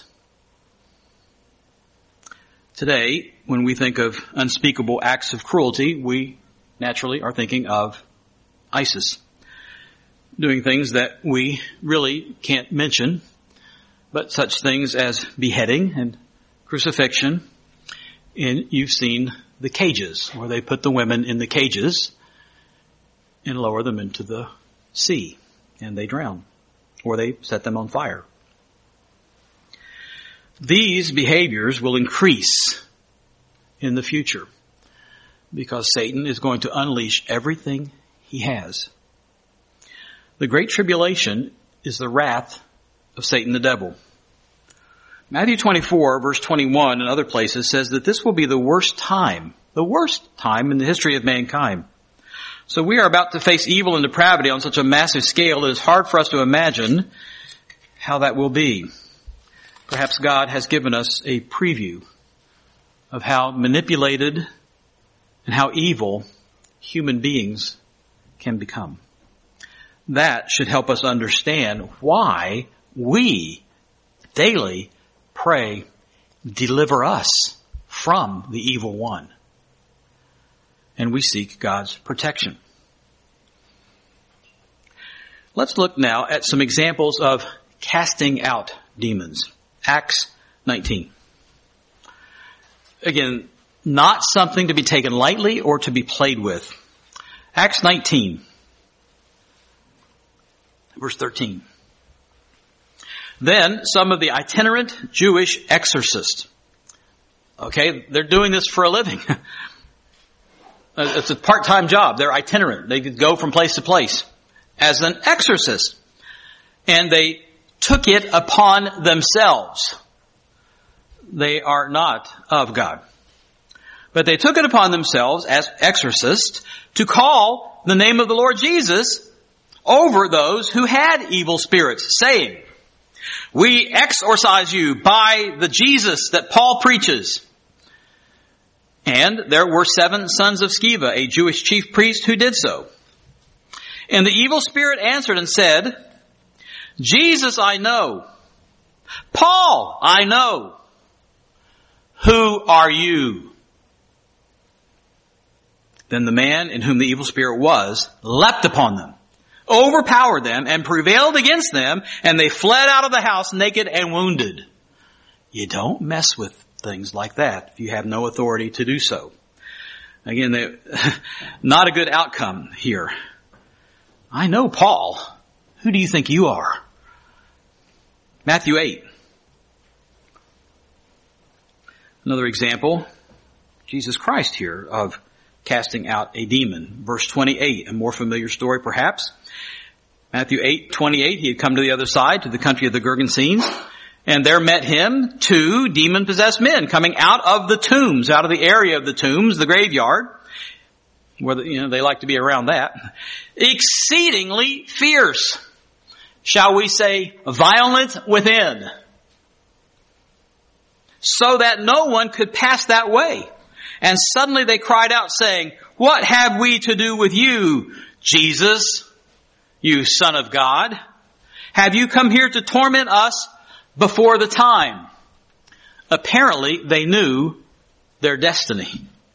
Today, when we think of unspeakable acts of cruelty, we naturally are thinking of ISIS, doing things that we really can't mention, but such things as beheading and crucifixion. And you've seen the cages, where they put the women in the cages and lower them into the sea, and they drown, or they set them on fire. These behaviors will increase in the future because Satan is going to unleash everything he has. The Great Tribulation is the wrath of Satan the devil. Matthew twenty-four, verse twenty-one, and other places says that this will be the worst time, the worst time in the history of mankind. So we are about to face evil and depravity on such a massive scale that it's hard for us to imagine how that will be. Perhaps God has given us a preview of how manipulated and how evil human beings can become. That should help us understand why we daily pray, "Deliver us from the evil one." And we seek God's protection. Let's look now at some examples of casting out demons. Acts nineteen. Again, not something to be taken lightly or to be played with. Acts nineteen, verse thirteen. Then some of the itinerant Jewish exorcists. Okay, they're doing this for a living. It's a part-time job. They're itinerant. They could go from place to place as an exorcist. And they took it upon themselves. They are not of God. But they took it upon themselves as exorcists to call the name of the Lord Jesus over those who had evil spirits, saying, "We exorcise you by the Jesus that Paul preaches." And there were seven sons of Sceva, a Jewish chief priest, who did so. And the evil spirit answered and said, "Jesus I know. Paul I know. Who are you?" Then the man in whom the evil spirit was leapt upon them, overpowered them, and prevailed against them, and they fled out of the house naked and wounded. You don't mess with things like that if you have no authority to do so. Again, they, not a good outcome here. I know Paul. Who do you think you are? Matthew eight. Another example, Jesus Christ here, of casting out a demon. Verse twenty-eight, a more familiar story perhaps. Matthew eight twenty-eight, he had come to the other side, to the country of the Gergesenes, And there met him two demon-possessed men coming out of the tombs, out of the area of the tombs, the graveyard, where, you know, they like to be around that. Exceedingly fierce. Shall we say violent within. So that no one could pass that way. And suddenly they cried out saying, what have we to do with you, Jesus, you Son of God? Have you come here to torment us before the time? Apparently they knew their destiny.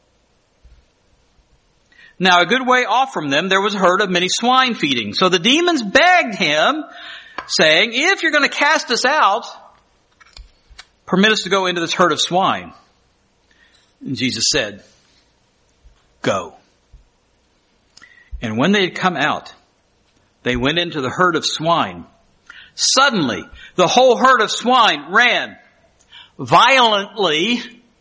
Now a good way off from them there was a herd of many swine feeding. So the demons begged him, saying, if you're going to cast us out, permit us to go into this herd of swine. And Jesus said, go. And when they had come out, they went into the herd of swine. Suddenly, the whole herd of swine ran violently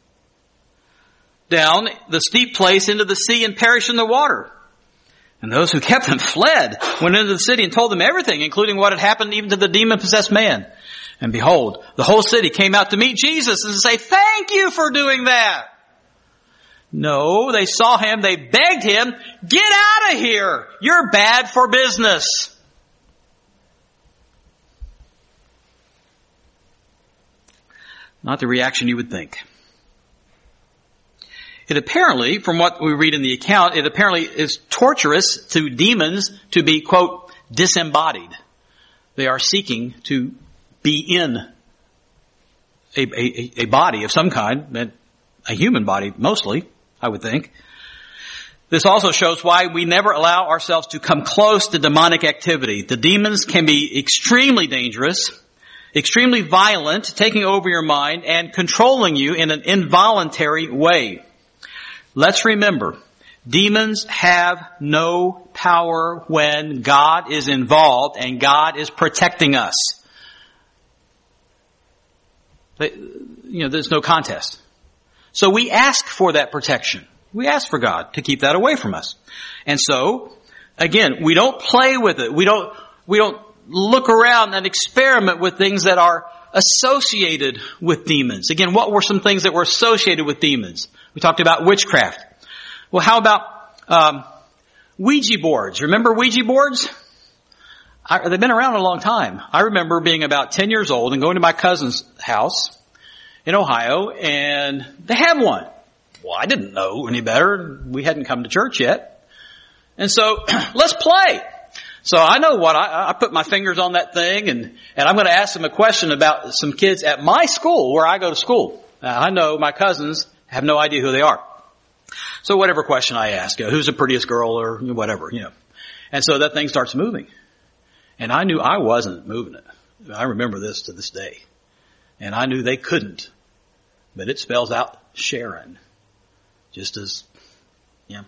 down the steep place into the sea and perished in the water. And those who kept them fled, went into the city and told them everything, including what had happened even to the demon-possessed man. And behold, the whole city came out to meet Jesus and to say, thank you for doing that. No, they saw him, they begged him, get out of here. You're bad for business. Not the reaction you would think. It apparently, from what we read in the account, it apparently is torturous to demons to be, quote, disembodied. They are seeking to be in a, a, a body of some kind, a human body mostly, I would think. This also shows why we never allow ourselves to come close to demonic activity. The demons can be extremely dangerous, extremely violent, taking over your mind and controlling you in an involuntary way. Let's remember, demons have no power when God is involved and God is protecting us. They, you know, there's no contest. So we ask for that protection. We ask for God to keep that away from us. And so, again, we don't play with it. We don't, we don't look around and experiment with things that are associated with demons. Again, what were some things that were associated with demons? We talked about witchcraft. Well, how about um, Ouija boards? Remember Ouija boards? I, they've been around a long time. I remember being about ten years old and going to my cousin's house in Ohio, and they had one. Well, I didn't know any better. We hadn't come to church yet. And so, let's play. So I know what, I, I put my fingers on that thing, and, and I'm going to ask them a question about some kids at my school, where I go to school. Now, I know my cousins have no idea who they are. So whatever question I ask, uh, who's the prettiest girl or whatever, you know. And so that thing starts moving. And I knew I wasn't moving it. I remember this to this day. And I knew they couldn't. But it spells out Sharon. Just as, yeah.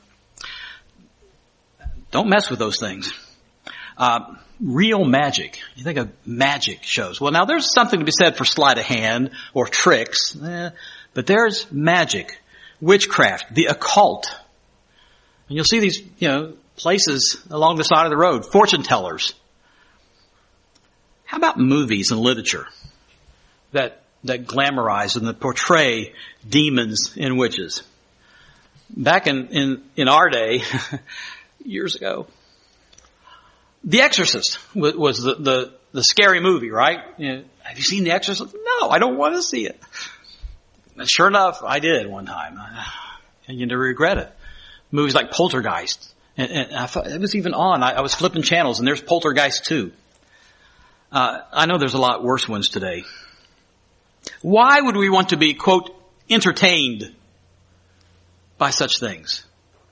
Don't mess with those things. Uh, real magic. You think of magic shows. Well, now there's something to be said for sleight of hand or tricks. Eh, but there's magic, witchcraft, the occult. And you'll see these, you know, places along the side of the road, fortune tellers. How about movies and literature that, that glamorize and that portray demons and witches? Back in, in, in our day, years ago, The Exorcist was, was the, the, the scary movie, right? You know, have you seen The Exorcist? No, I don't want to see it. And sure enough, I did one time. And you never regret it. Movies like Poltergeist. And, and I thought, it was even on. I, I was flipping channels and there's Poltergeist too. Uh, I know there's a lot worse ones today. Why would we want to be, quote, entertained by such things?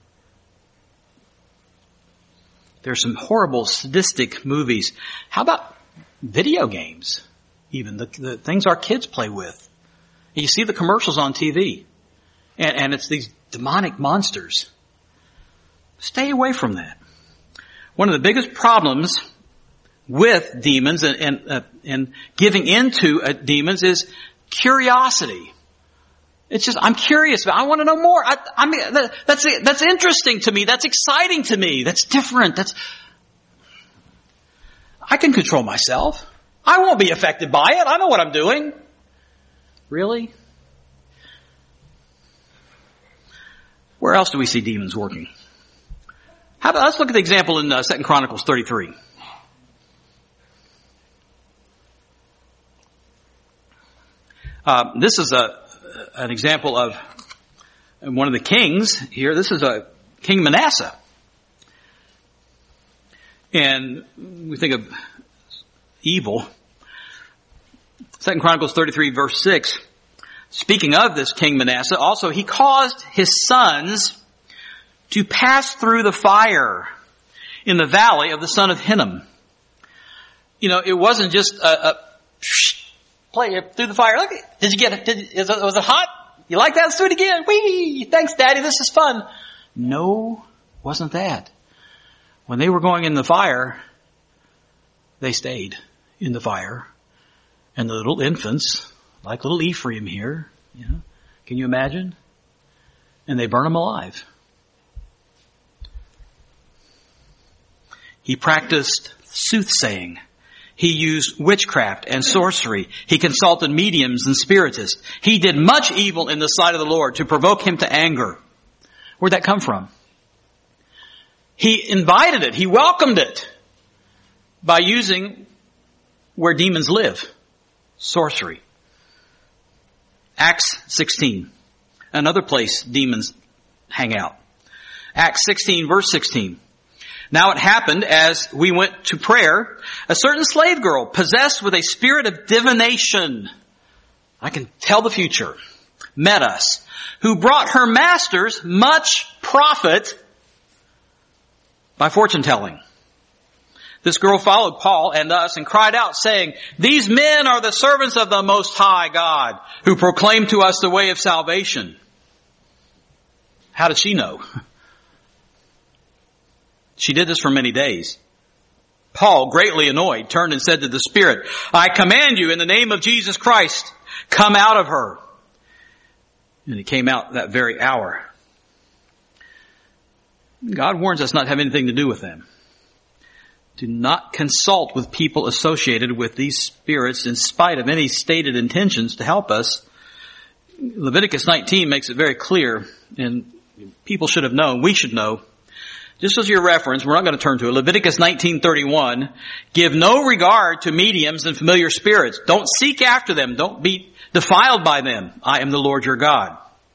There's some horrible, sadistic movies. How about video games? Even the, the things our kids play with. You see the commercials on T V. And, and it's these demonic monsters. Stay away from that. One of the biggest problems with demons and, and, uh, and giving into uh, demons is curiosity. It's just, I'm curious, but I want to know more. I, I mean, that, that's, that's interesting to me. That's exciting to me. That's different. That's, I can control myself. I won't be affected by it. I know what I'm doing. Really? Where else do we see demons working? How about, let's look at the example in uh, Second Chronicles thirty-three. Uh, this is a an example of one of the kings here. This is a King Manasseh. And we think of evil. Second Chronicles thirty-three verse six. Speaking of this King Manasseh, also he caused his sons to pass through the fire in the valley of the son of Hinnom. You know, it wasn't just a, a play it through the fire. Look, did you get it? Did, is it? Was it hot? You like that? Let's do it again. Whee! Thanks, Daddy. This is fun. No, wasn't that. When they were going in the fire, they stayed in the fire. And the little infants, like little Ephraim here, you know, can you imagine? And they burn them alive. He practiced soothsaying. He used witchcraft and sorcery. He consulted mediums and spiritists. He did much evil in the sight of the Lord to provoke him to anger. Where'd that come from? He invited it. He welcomed it by using where demons live. Sorcery. Acts sixteen. Another place demons hang out. Acts sixteen verse sixteen. Now it happened as we went to prayer, a certain slave girl possessed with a spirit of divination, I can tell the future, met us, who brought her masters much profit by fortune telling. This girl followed Paul and us and cried out saying, these men are the servants of the Most High God who proclaim to us the way of salvation. How did she know? She did this for many days. Paul, greatly annoyed, turned and said to the Spirit, I command you in the name of Jesus Christ, come out of her. And it came out that very hour. God warns us not to have anything to do with them. Do not consult with people associated with these spirits in spite of any stated intentions to help us. Leviticus nineteen makes it very clear, and people should have known, we should know. Just as your reference, we're not going to turn to it. Leviticus nineteen thirty-one, give no regard to mediums and familiar spirits. Don't seek after them. Don't be defiled by them. I am the Lord your God.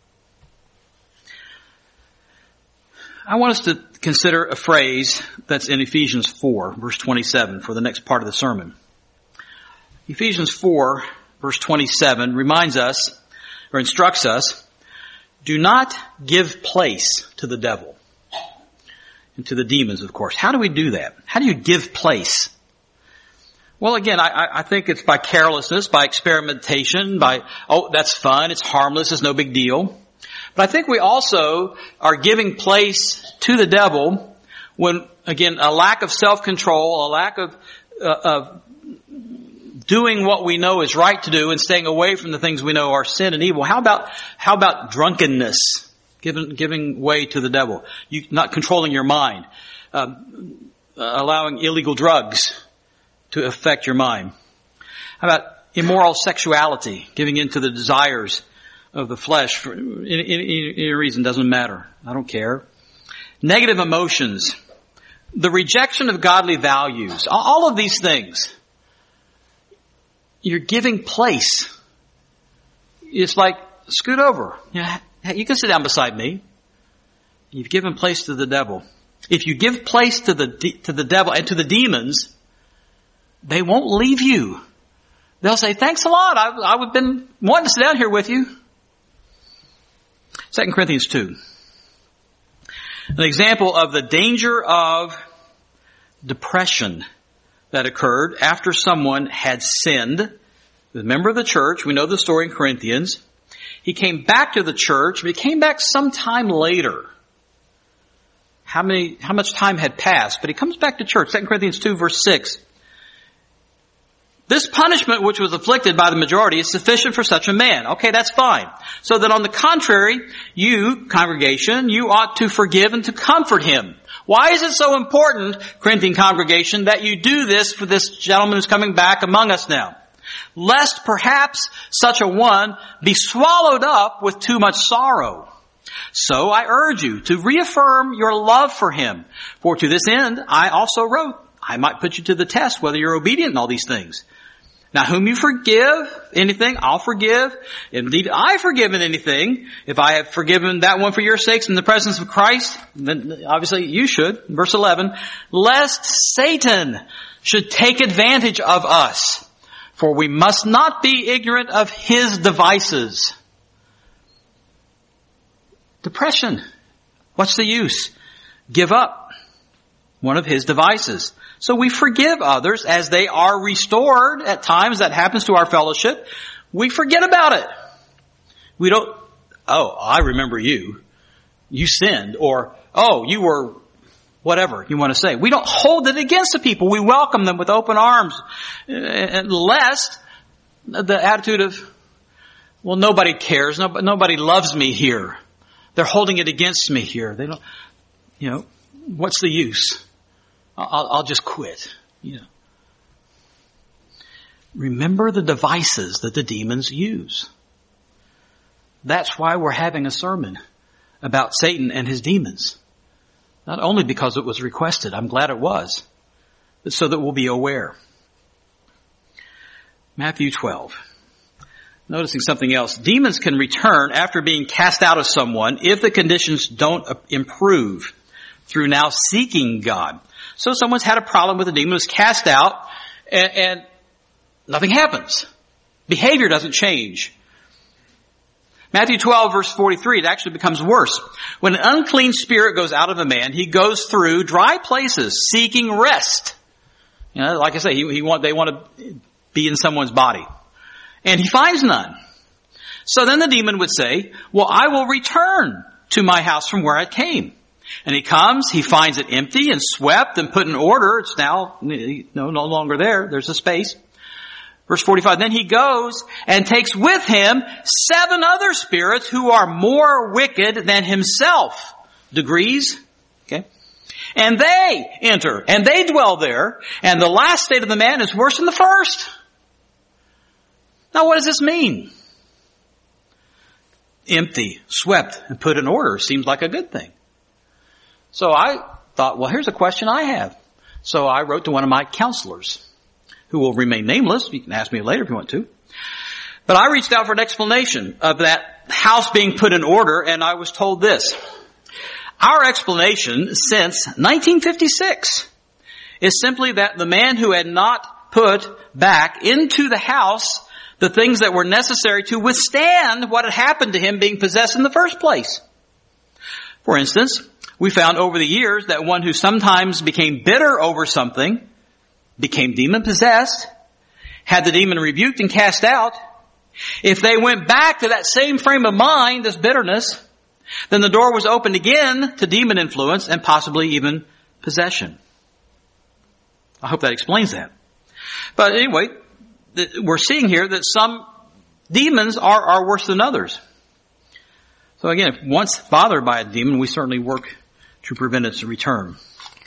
I want us to consider a phrase that's in Ephesians four, verse twenty-seven, for the next part of the sermon. Ephesians four, verse twenty-seven, reminds us, or instructs us, do not give place to the devil. And to the demons, of course. How do we do that? How do you give place? Well, again, I, I think it's by carelessness, by experimentation, by, oh, that's fun, it's harmless, it's no big deal. But I think we also are giving place to the devil when, again, a lack of self-control, a lack of, uh, of doing what we know is right to do and staying away from the things we know are sin and evil. How about, how about drunkenness? Giving, giving way to the devil. You not controlling your mind. Um, allowing illegal drugs to affect your mind. How about immoral sexuality? Giving in to the desires of the flesh for any, any, any reason, doesn't matter. I don't care. Negative emotions. The rejection of godly values. All of these things. You're giving place. It's like, scoot over. Yeah. You can sit down beside me. You've given place to the devil. If you give place to the to the devil and to the demons, they won't leave you. They'll say, thanks a lot. I've, I've been wanting to sit down here with you. Second Corinthians two. An example of the danger of depression that occurred after someone had sinned. The member of the church, we know the story in Corinthians. He came back to the church, but he came back sometime later. How many, how much time had passed? But he comes back to church. Second Corinthians two verse six. This punishment which was afflicted by the majority is sufficient for such a man. Okay, that's fine. So that on the contrary, you, congregation, you ought to forgive and to comfort him. Why is it so important, Corinthian congregation, that you do this for this gentleman who's coming back among us now? Lest perhaps such a one be swallowed up with too much sorrow. So I urge you to reaffirm your love for him. For to this end I also wrote, I might put you to the test whether you're obedient in all these things. Now whom you forgive anything, I'll forgive. Indeed, I've forgiven anything. If I have forgiven that one for your sakes in the presence of Christ, then obviously you should. Verse eleven, lest Satan should take advantage of us, for we must not be ignorant of his devices. Depression. What's the use? Give up. One of his devices. So we forgive others as they are restored. At times that happens to our fellowship. We forget about it. We don't, oh, I remember you. You sinned. Or, oh, you were whatever you want to say. We don't hold it against the people. We welcome them with open arms. Lest the attitude of, well, nobody cares. Nobody, nobody loves me here. They're holding it against me here. They don't, you know, what's the use? I'll, I'll just quit. You know. Remember the devices that the demons use. That's why we're having a sermon about Satan and his demons. Not only because it was requested, I'm glad it was, but so that we'll be aware. Matthew twelve. Noticing something else. Demons can return after being cast out of someone if the conditions don't improve through now seeking God. So someone's had a problem with a demon, was cast out, and, and nothing happens. Behavior doesn't change. Matthew twelve verse forty-three, it actually becomes worse. When an unclean spirit goes out of a man, he goes through dry places seeking rest. You know, like I say, he, he want, they want to be in someone's body. And he finds none. So then the demon would say, well, I will return to my house from where I came. And he comes, he finds it empty and swept and put in order. It's now no, no longer there. There's a space. Verse forty-five, then he goes and takes with him seven other spirits who are more wicked than himself. Degrees. Okay. And they enter and they dwell there. And the last state of the man is worse than the first. Now what does this mean? Empty, swept, and put in order seems like a good thing. So I thought, well, here's a question I have. So I wrote to one of my counselors, who will remain nameless. You can ask me later if you want to. But I reached out for an explanation of that house being put in order, and I was told this. Our explanation since nineteen fifty-six is simply that the man who had not put back into the house the things that were necessary to withstand what had happened to him being possessed in the first place. For instance, we found over the years that one who sometimes became bitter over something, became demon-possessed, had the demon rebuked and cast out. If they went back to that same frame of mind, this bitterness, then the door was opened again to demon influence and possibly even possession. I hope that explains that. But anyway, we're seeing here that some demons are, are worse than others. So again, if once bothered by a demon, we certainly work to prevent its return.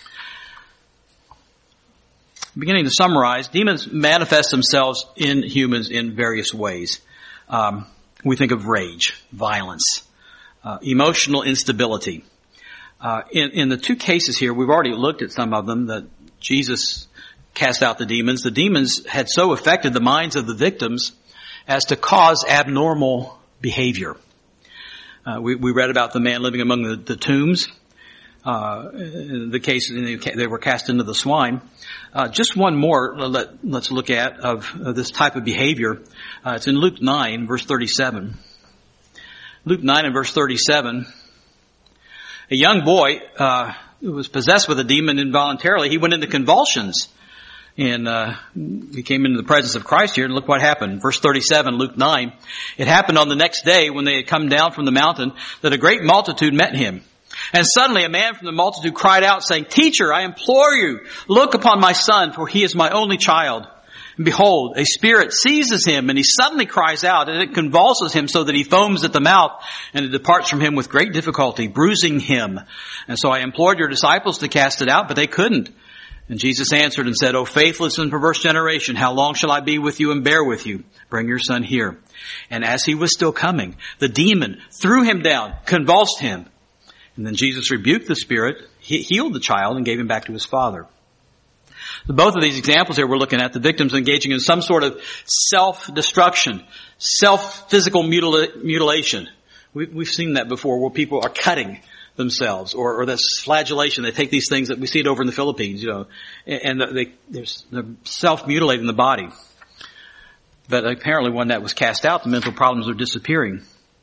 Beginning to summarize, demons manifest themselves in humans in various ways. Um, we think of rage, violence, uh, emotional instability. Uh, in, in the two cases here, we've already looked at some of them that Jesus cast out the demons. The demons had so affected the minds of the victims as to cause abnormal behavior. Uh, we, we read about the man living among the, the tombs. Uh, the case, they were cast into the swine. Uh, just one more let, let's look at of, of this type of behavior. Uh, it's in Luke nine, verse thirty-seven. Luke nine and verse thirty-seven. A young boy, uh, who was possessed with a demon involuntarily, he went into convulsions. And, uh, he came into the presence of Christ here, and look what happened. Verse thirty-seven, Luke nine. It happened on the next day when they had come down from the mountain that a great multitude met him. And suddenly a man from the multitude cried out, saying, Teacher, I implore you, look upon my son, for he is my only child. And behold, a spirit seizes him, and he suddenly cries out, and it convulses him so that he foams at the mouth, and it departs from him with great difficulty, bruising him. And so I implored your disciples to cast it out, but they couldn't. And Jesus answered and said, O faithless and perverse generation, how long shall I be with you and bear with you? Bring your son here. And as he was still coming, the demon threw him down, convulsed him. And then Jesus rebuked the spirit, he healed the child, and gave him back to his father. Both of these examples here we're looking at, the victims engaging in some sort of self-destruction, self-physical mutil- mutilation. We, we've seen that before, where people are cutting themselves, or, or that's flagellation. They take these things that we see it over in the Philippines, you know, and they, they're, they're self-mutilating the body. But apparently when that was cast out, the mental problems are disappearing.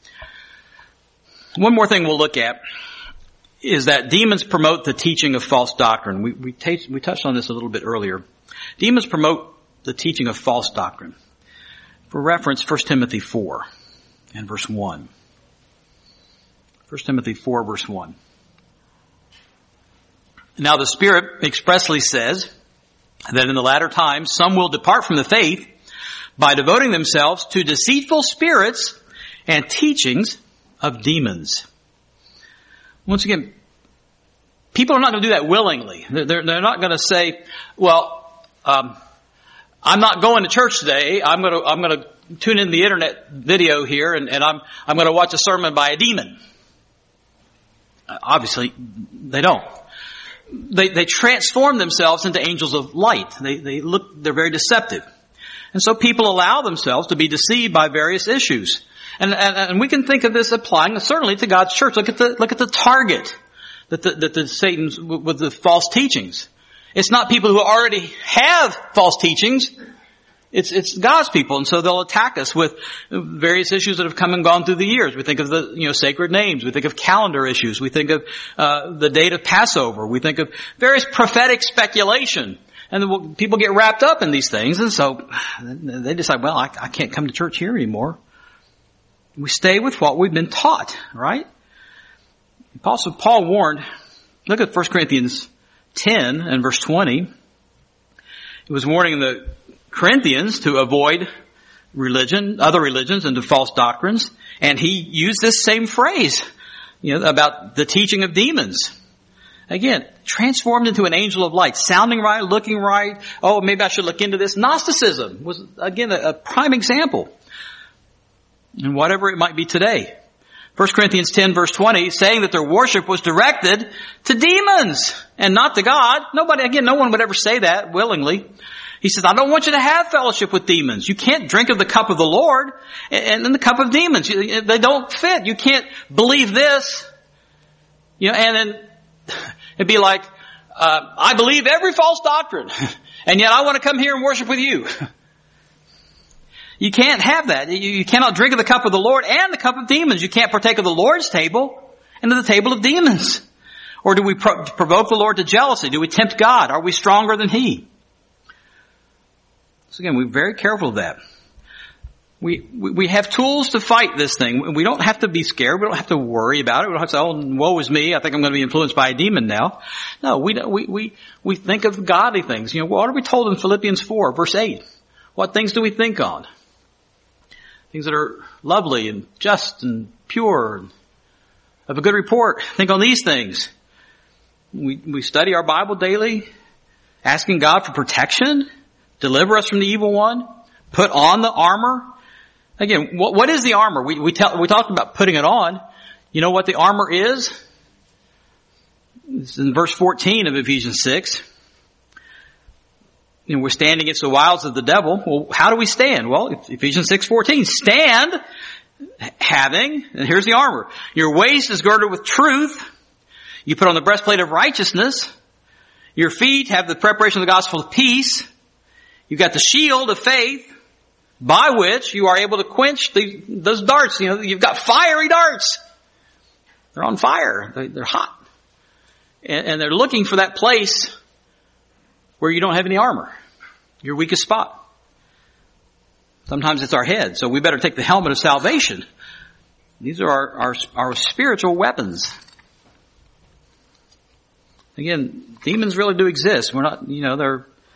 One more thing we'll look at is that demons promote the teaching of false doctrine. We, we, t- we touched on this a little bit earlier. Demons promote the teaching of false doctrine. For reference, First Timothy four and verse one. First Timothy four, verse one. Now the Spirit expressly says that in the latter times some will depart from the faith by devoting themselves to deceitful spirits and teachings of demons. Once again, people are not going to do that willingly. They're, they're, they're not going to say, well, um, I'm not going to church today. I'm going to, I'm going to tune in the internet video here and, and I'm, I'm going to watch a sermon by a demon. Uh, obviously, they don't. They, they transform themselves into angels of light. They, they look, they're very deceptive. And so people allow themselves to be deceived by various issues. And, and, and we can think of this applying certainly to God's church. Look at the, look at the target that the, that the Satan's with the false teachings. It's not people who already have false teachings. It's, it's God's people. And so they'll attack us with various issues that have come and gone through the years. We think of the, you know, sacred names. We think of calendar issues. We think of, uh, the date of Passover. We think of various prophetic speculation. And people get wrapped up in these things. And so they decide, well, I, I can't come to church here anymore. We stay with what we've been taught, right? Apostle Paul warned, look at First Corinthians ten and verse twenty. He was warning the Corinthians to avoid religion, other religions, and to false doctrines. And he used this same phrase, you know, about the teaching of demons. Again, transformed into an angel of light, sounding right, looking right. Oh, maybe I should look into this. Gnosticism was, again, a, a prime example. And whatever it might be today. First Corinthians ten verse twenty, saying that their worship was directed to demons and not to God. Nobody, again, no one would ever say that willingly. He says, I don't want you to have fellowship with demons. You can't drink of the cup of the Lord and, and the cup of demons. They don't fit. You can't believe this. You know, and then it'd be like, uh, I believe every false doctrine, and yet I want to come here and worship with you. You can't have that. You, you cannot drink of the cup of the Lord and the cup of demons. You can't partake of the Lord's table and of the table of demons. Or do we pro- provoke the Lord to jealousy? Do we tempt God? Are we stronger than He? So again, we're very careful of that. We, we, we have tools to fight this thing. We don't have to be scared. We don't have to worry about it. We don't have to say, oh, woe is me. I think I'm going to be influenced by a demon now. No, we, we, we, we think of godly things. You know, what are we told in Philippians four, verse eight? What things do we think on? Things that are lovely and just and pure and of a good report. Think on these things. We, we study our Bible daily, asking God for protection, deliver us from the evil one, put on the armor. Again, what, what is the armor? We, we, tell, we talked about putting it on. You know what the armor is? It's in verse fourteen of Ephesians six. You know, we're standing against the wiles of the devil. Well, how do we stand? Well, Ephesians six fourteen. Stand, having, and here's the armor. Your waist is girded with truth. You put on the breastplate of righteousness. Your feet have the preparation of the gospel of peace. You've got the shield of faith, by which you are able to quench the, those darts. You know, you've got fiery darts. They're on fire. They, they're hot. And, and they're looking for that place where you don't have any armor, your weakest spot. Sometimes it's our head, so we better take the helmet of salvation. These are our, our, our spiritual weapons. Again, demons really do exist. We're not, you know, they're,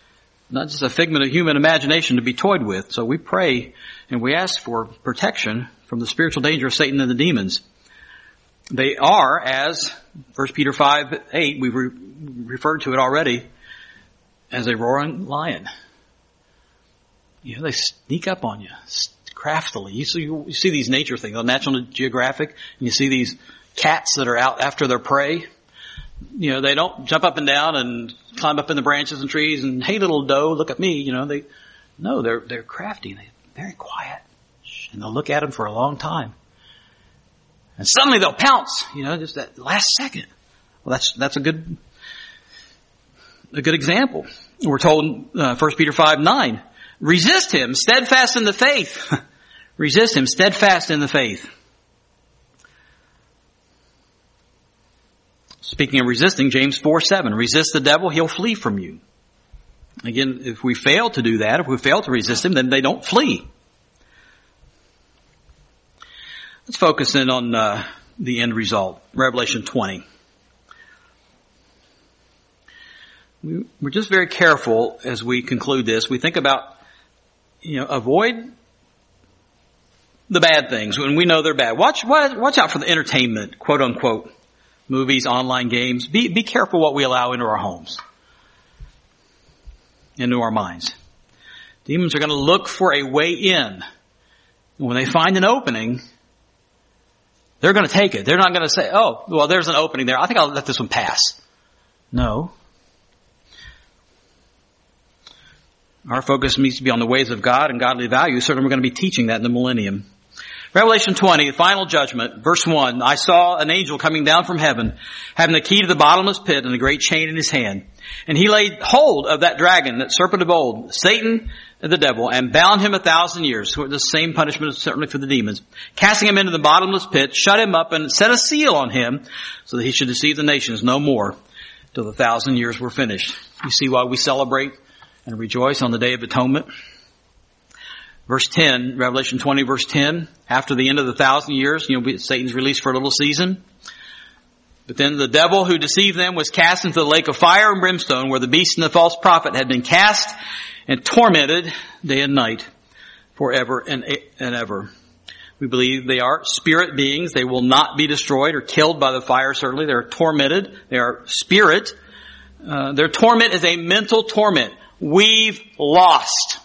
not just a figment of human imagination to be toyed with. So we pray and we ask for protection from the spiritual danger of Satan and the demons. They are, as First Peter five eight, we've re- referred to it already, as a roaring lion. You know, they sneak up on you craftily. You see, you see these nature things on National Geographic, and you see these cats that are out after their prey. You know, they don't jump up and down and climb up in the branches and trees and, hey, little doe, look at me. You know, they, no, they're, they're crafty. They're very quiet. And they'll look at them for a long time. And suddenly they'll pounce, you know, just that last second. Well, that's, that's a good, a good example. We're told, uh, First Peter five nine, resist him, steadfast in the faith. Resist him, steadfast in the faith. Speaking of resisting, James four seven, resist the devil, he'll flee from you. Again, if we fail to do that, if we fail to resist him, then they don't flee. Let's focus in on uh, the end result, Revelation twenty. We, we're just very careful as we conclude this. We think about, you know, avoid the bad things when we know they're bad. Watch, watch out for the entertainment, quote unquote, movies, online games. Be, be careful what we allow into our homes, into our minds. Demons are going to look for a way in. When they find an opening, they're going to take it. They're not going to say, oh, well, there's an opening there. I think I'll let this one pass. No. Our focus needs to be on the ways of God and godly values. Certainly we're going to be teaching that in the millennium. Revelation twenty, the final judgment, verse one. I saw an angel coming down from heaven, having the key to the bottomless pit and a great chain in his hand. And he laid hold of that dragon, that serpent of old, Satan, the devil, and bound him a thousand years. So the same punishment is certainly for the demons. Casting him into the bottomless pit, shut him up, and set a seal on him, so that he should deceive the nations no more, till the thousand years were finished. You see why we celebrate and rejoice on the Day of Atonement? Verse ten, Revelation twenty, verse ten, after the end of the thousand years, you know, Satan's released for a little season. But then the devil who deceived them was cast into the lake of fire and brimstone, where the beast and the false prophet had been cast and tormented day and night forever and, and ever. We believe they are spirit beings. They will not be destroyed or killed by the fire, certainly. They're tormented. They are spirit. Uh, their torment is a mental torment. We've lost.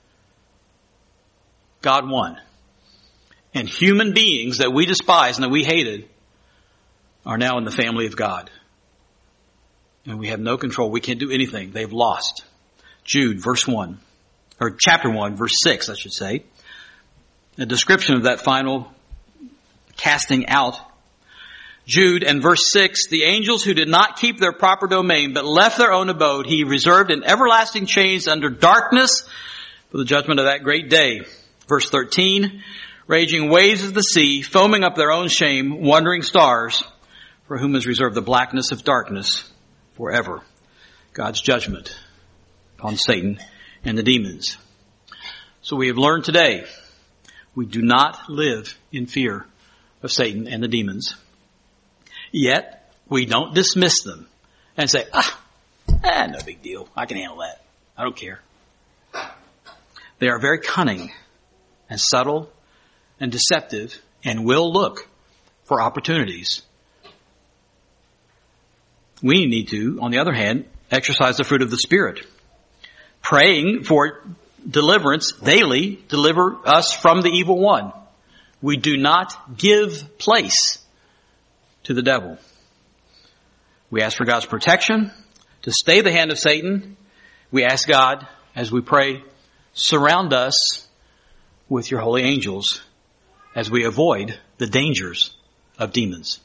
God won. And human beings that we despise and that we hated are now in the family of God. And we have no control. We can't do anything. They've lost. Jude, verse one, or chapter one, verse six, I should say. A description of that final casting out. Jude and verse six, the angels who did not keep their proper domain, but left their own abode, he reserved in everlasting chains under darkness for the judgment of that great day. Verse thirteen, raging waves of the sea, foaming up their own shame, wandering stars, for whom is reserved the blackness of darkness forever. God's judgment upon Satan and the demons. So we have learned today, we do not live in fear of Satan and the demons. Yet, we don't dismiss them and say, ah, eh, no big deal. I can handle that. I don't care. They are very cunning and subtle and deceptive and will look for opportunities. We need to, on the other hand, exercise the fruit of the Spirit. Praying for deliverance daily, deliver us from the evil one. We do not give place to the devil. We ask for God's protection to stay the hand of Satan. We ask God, as we pray, surround us with your holy angels as we avoid the dangers of demons.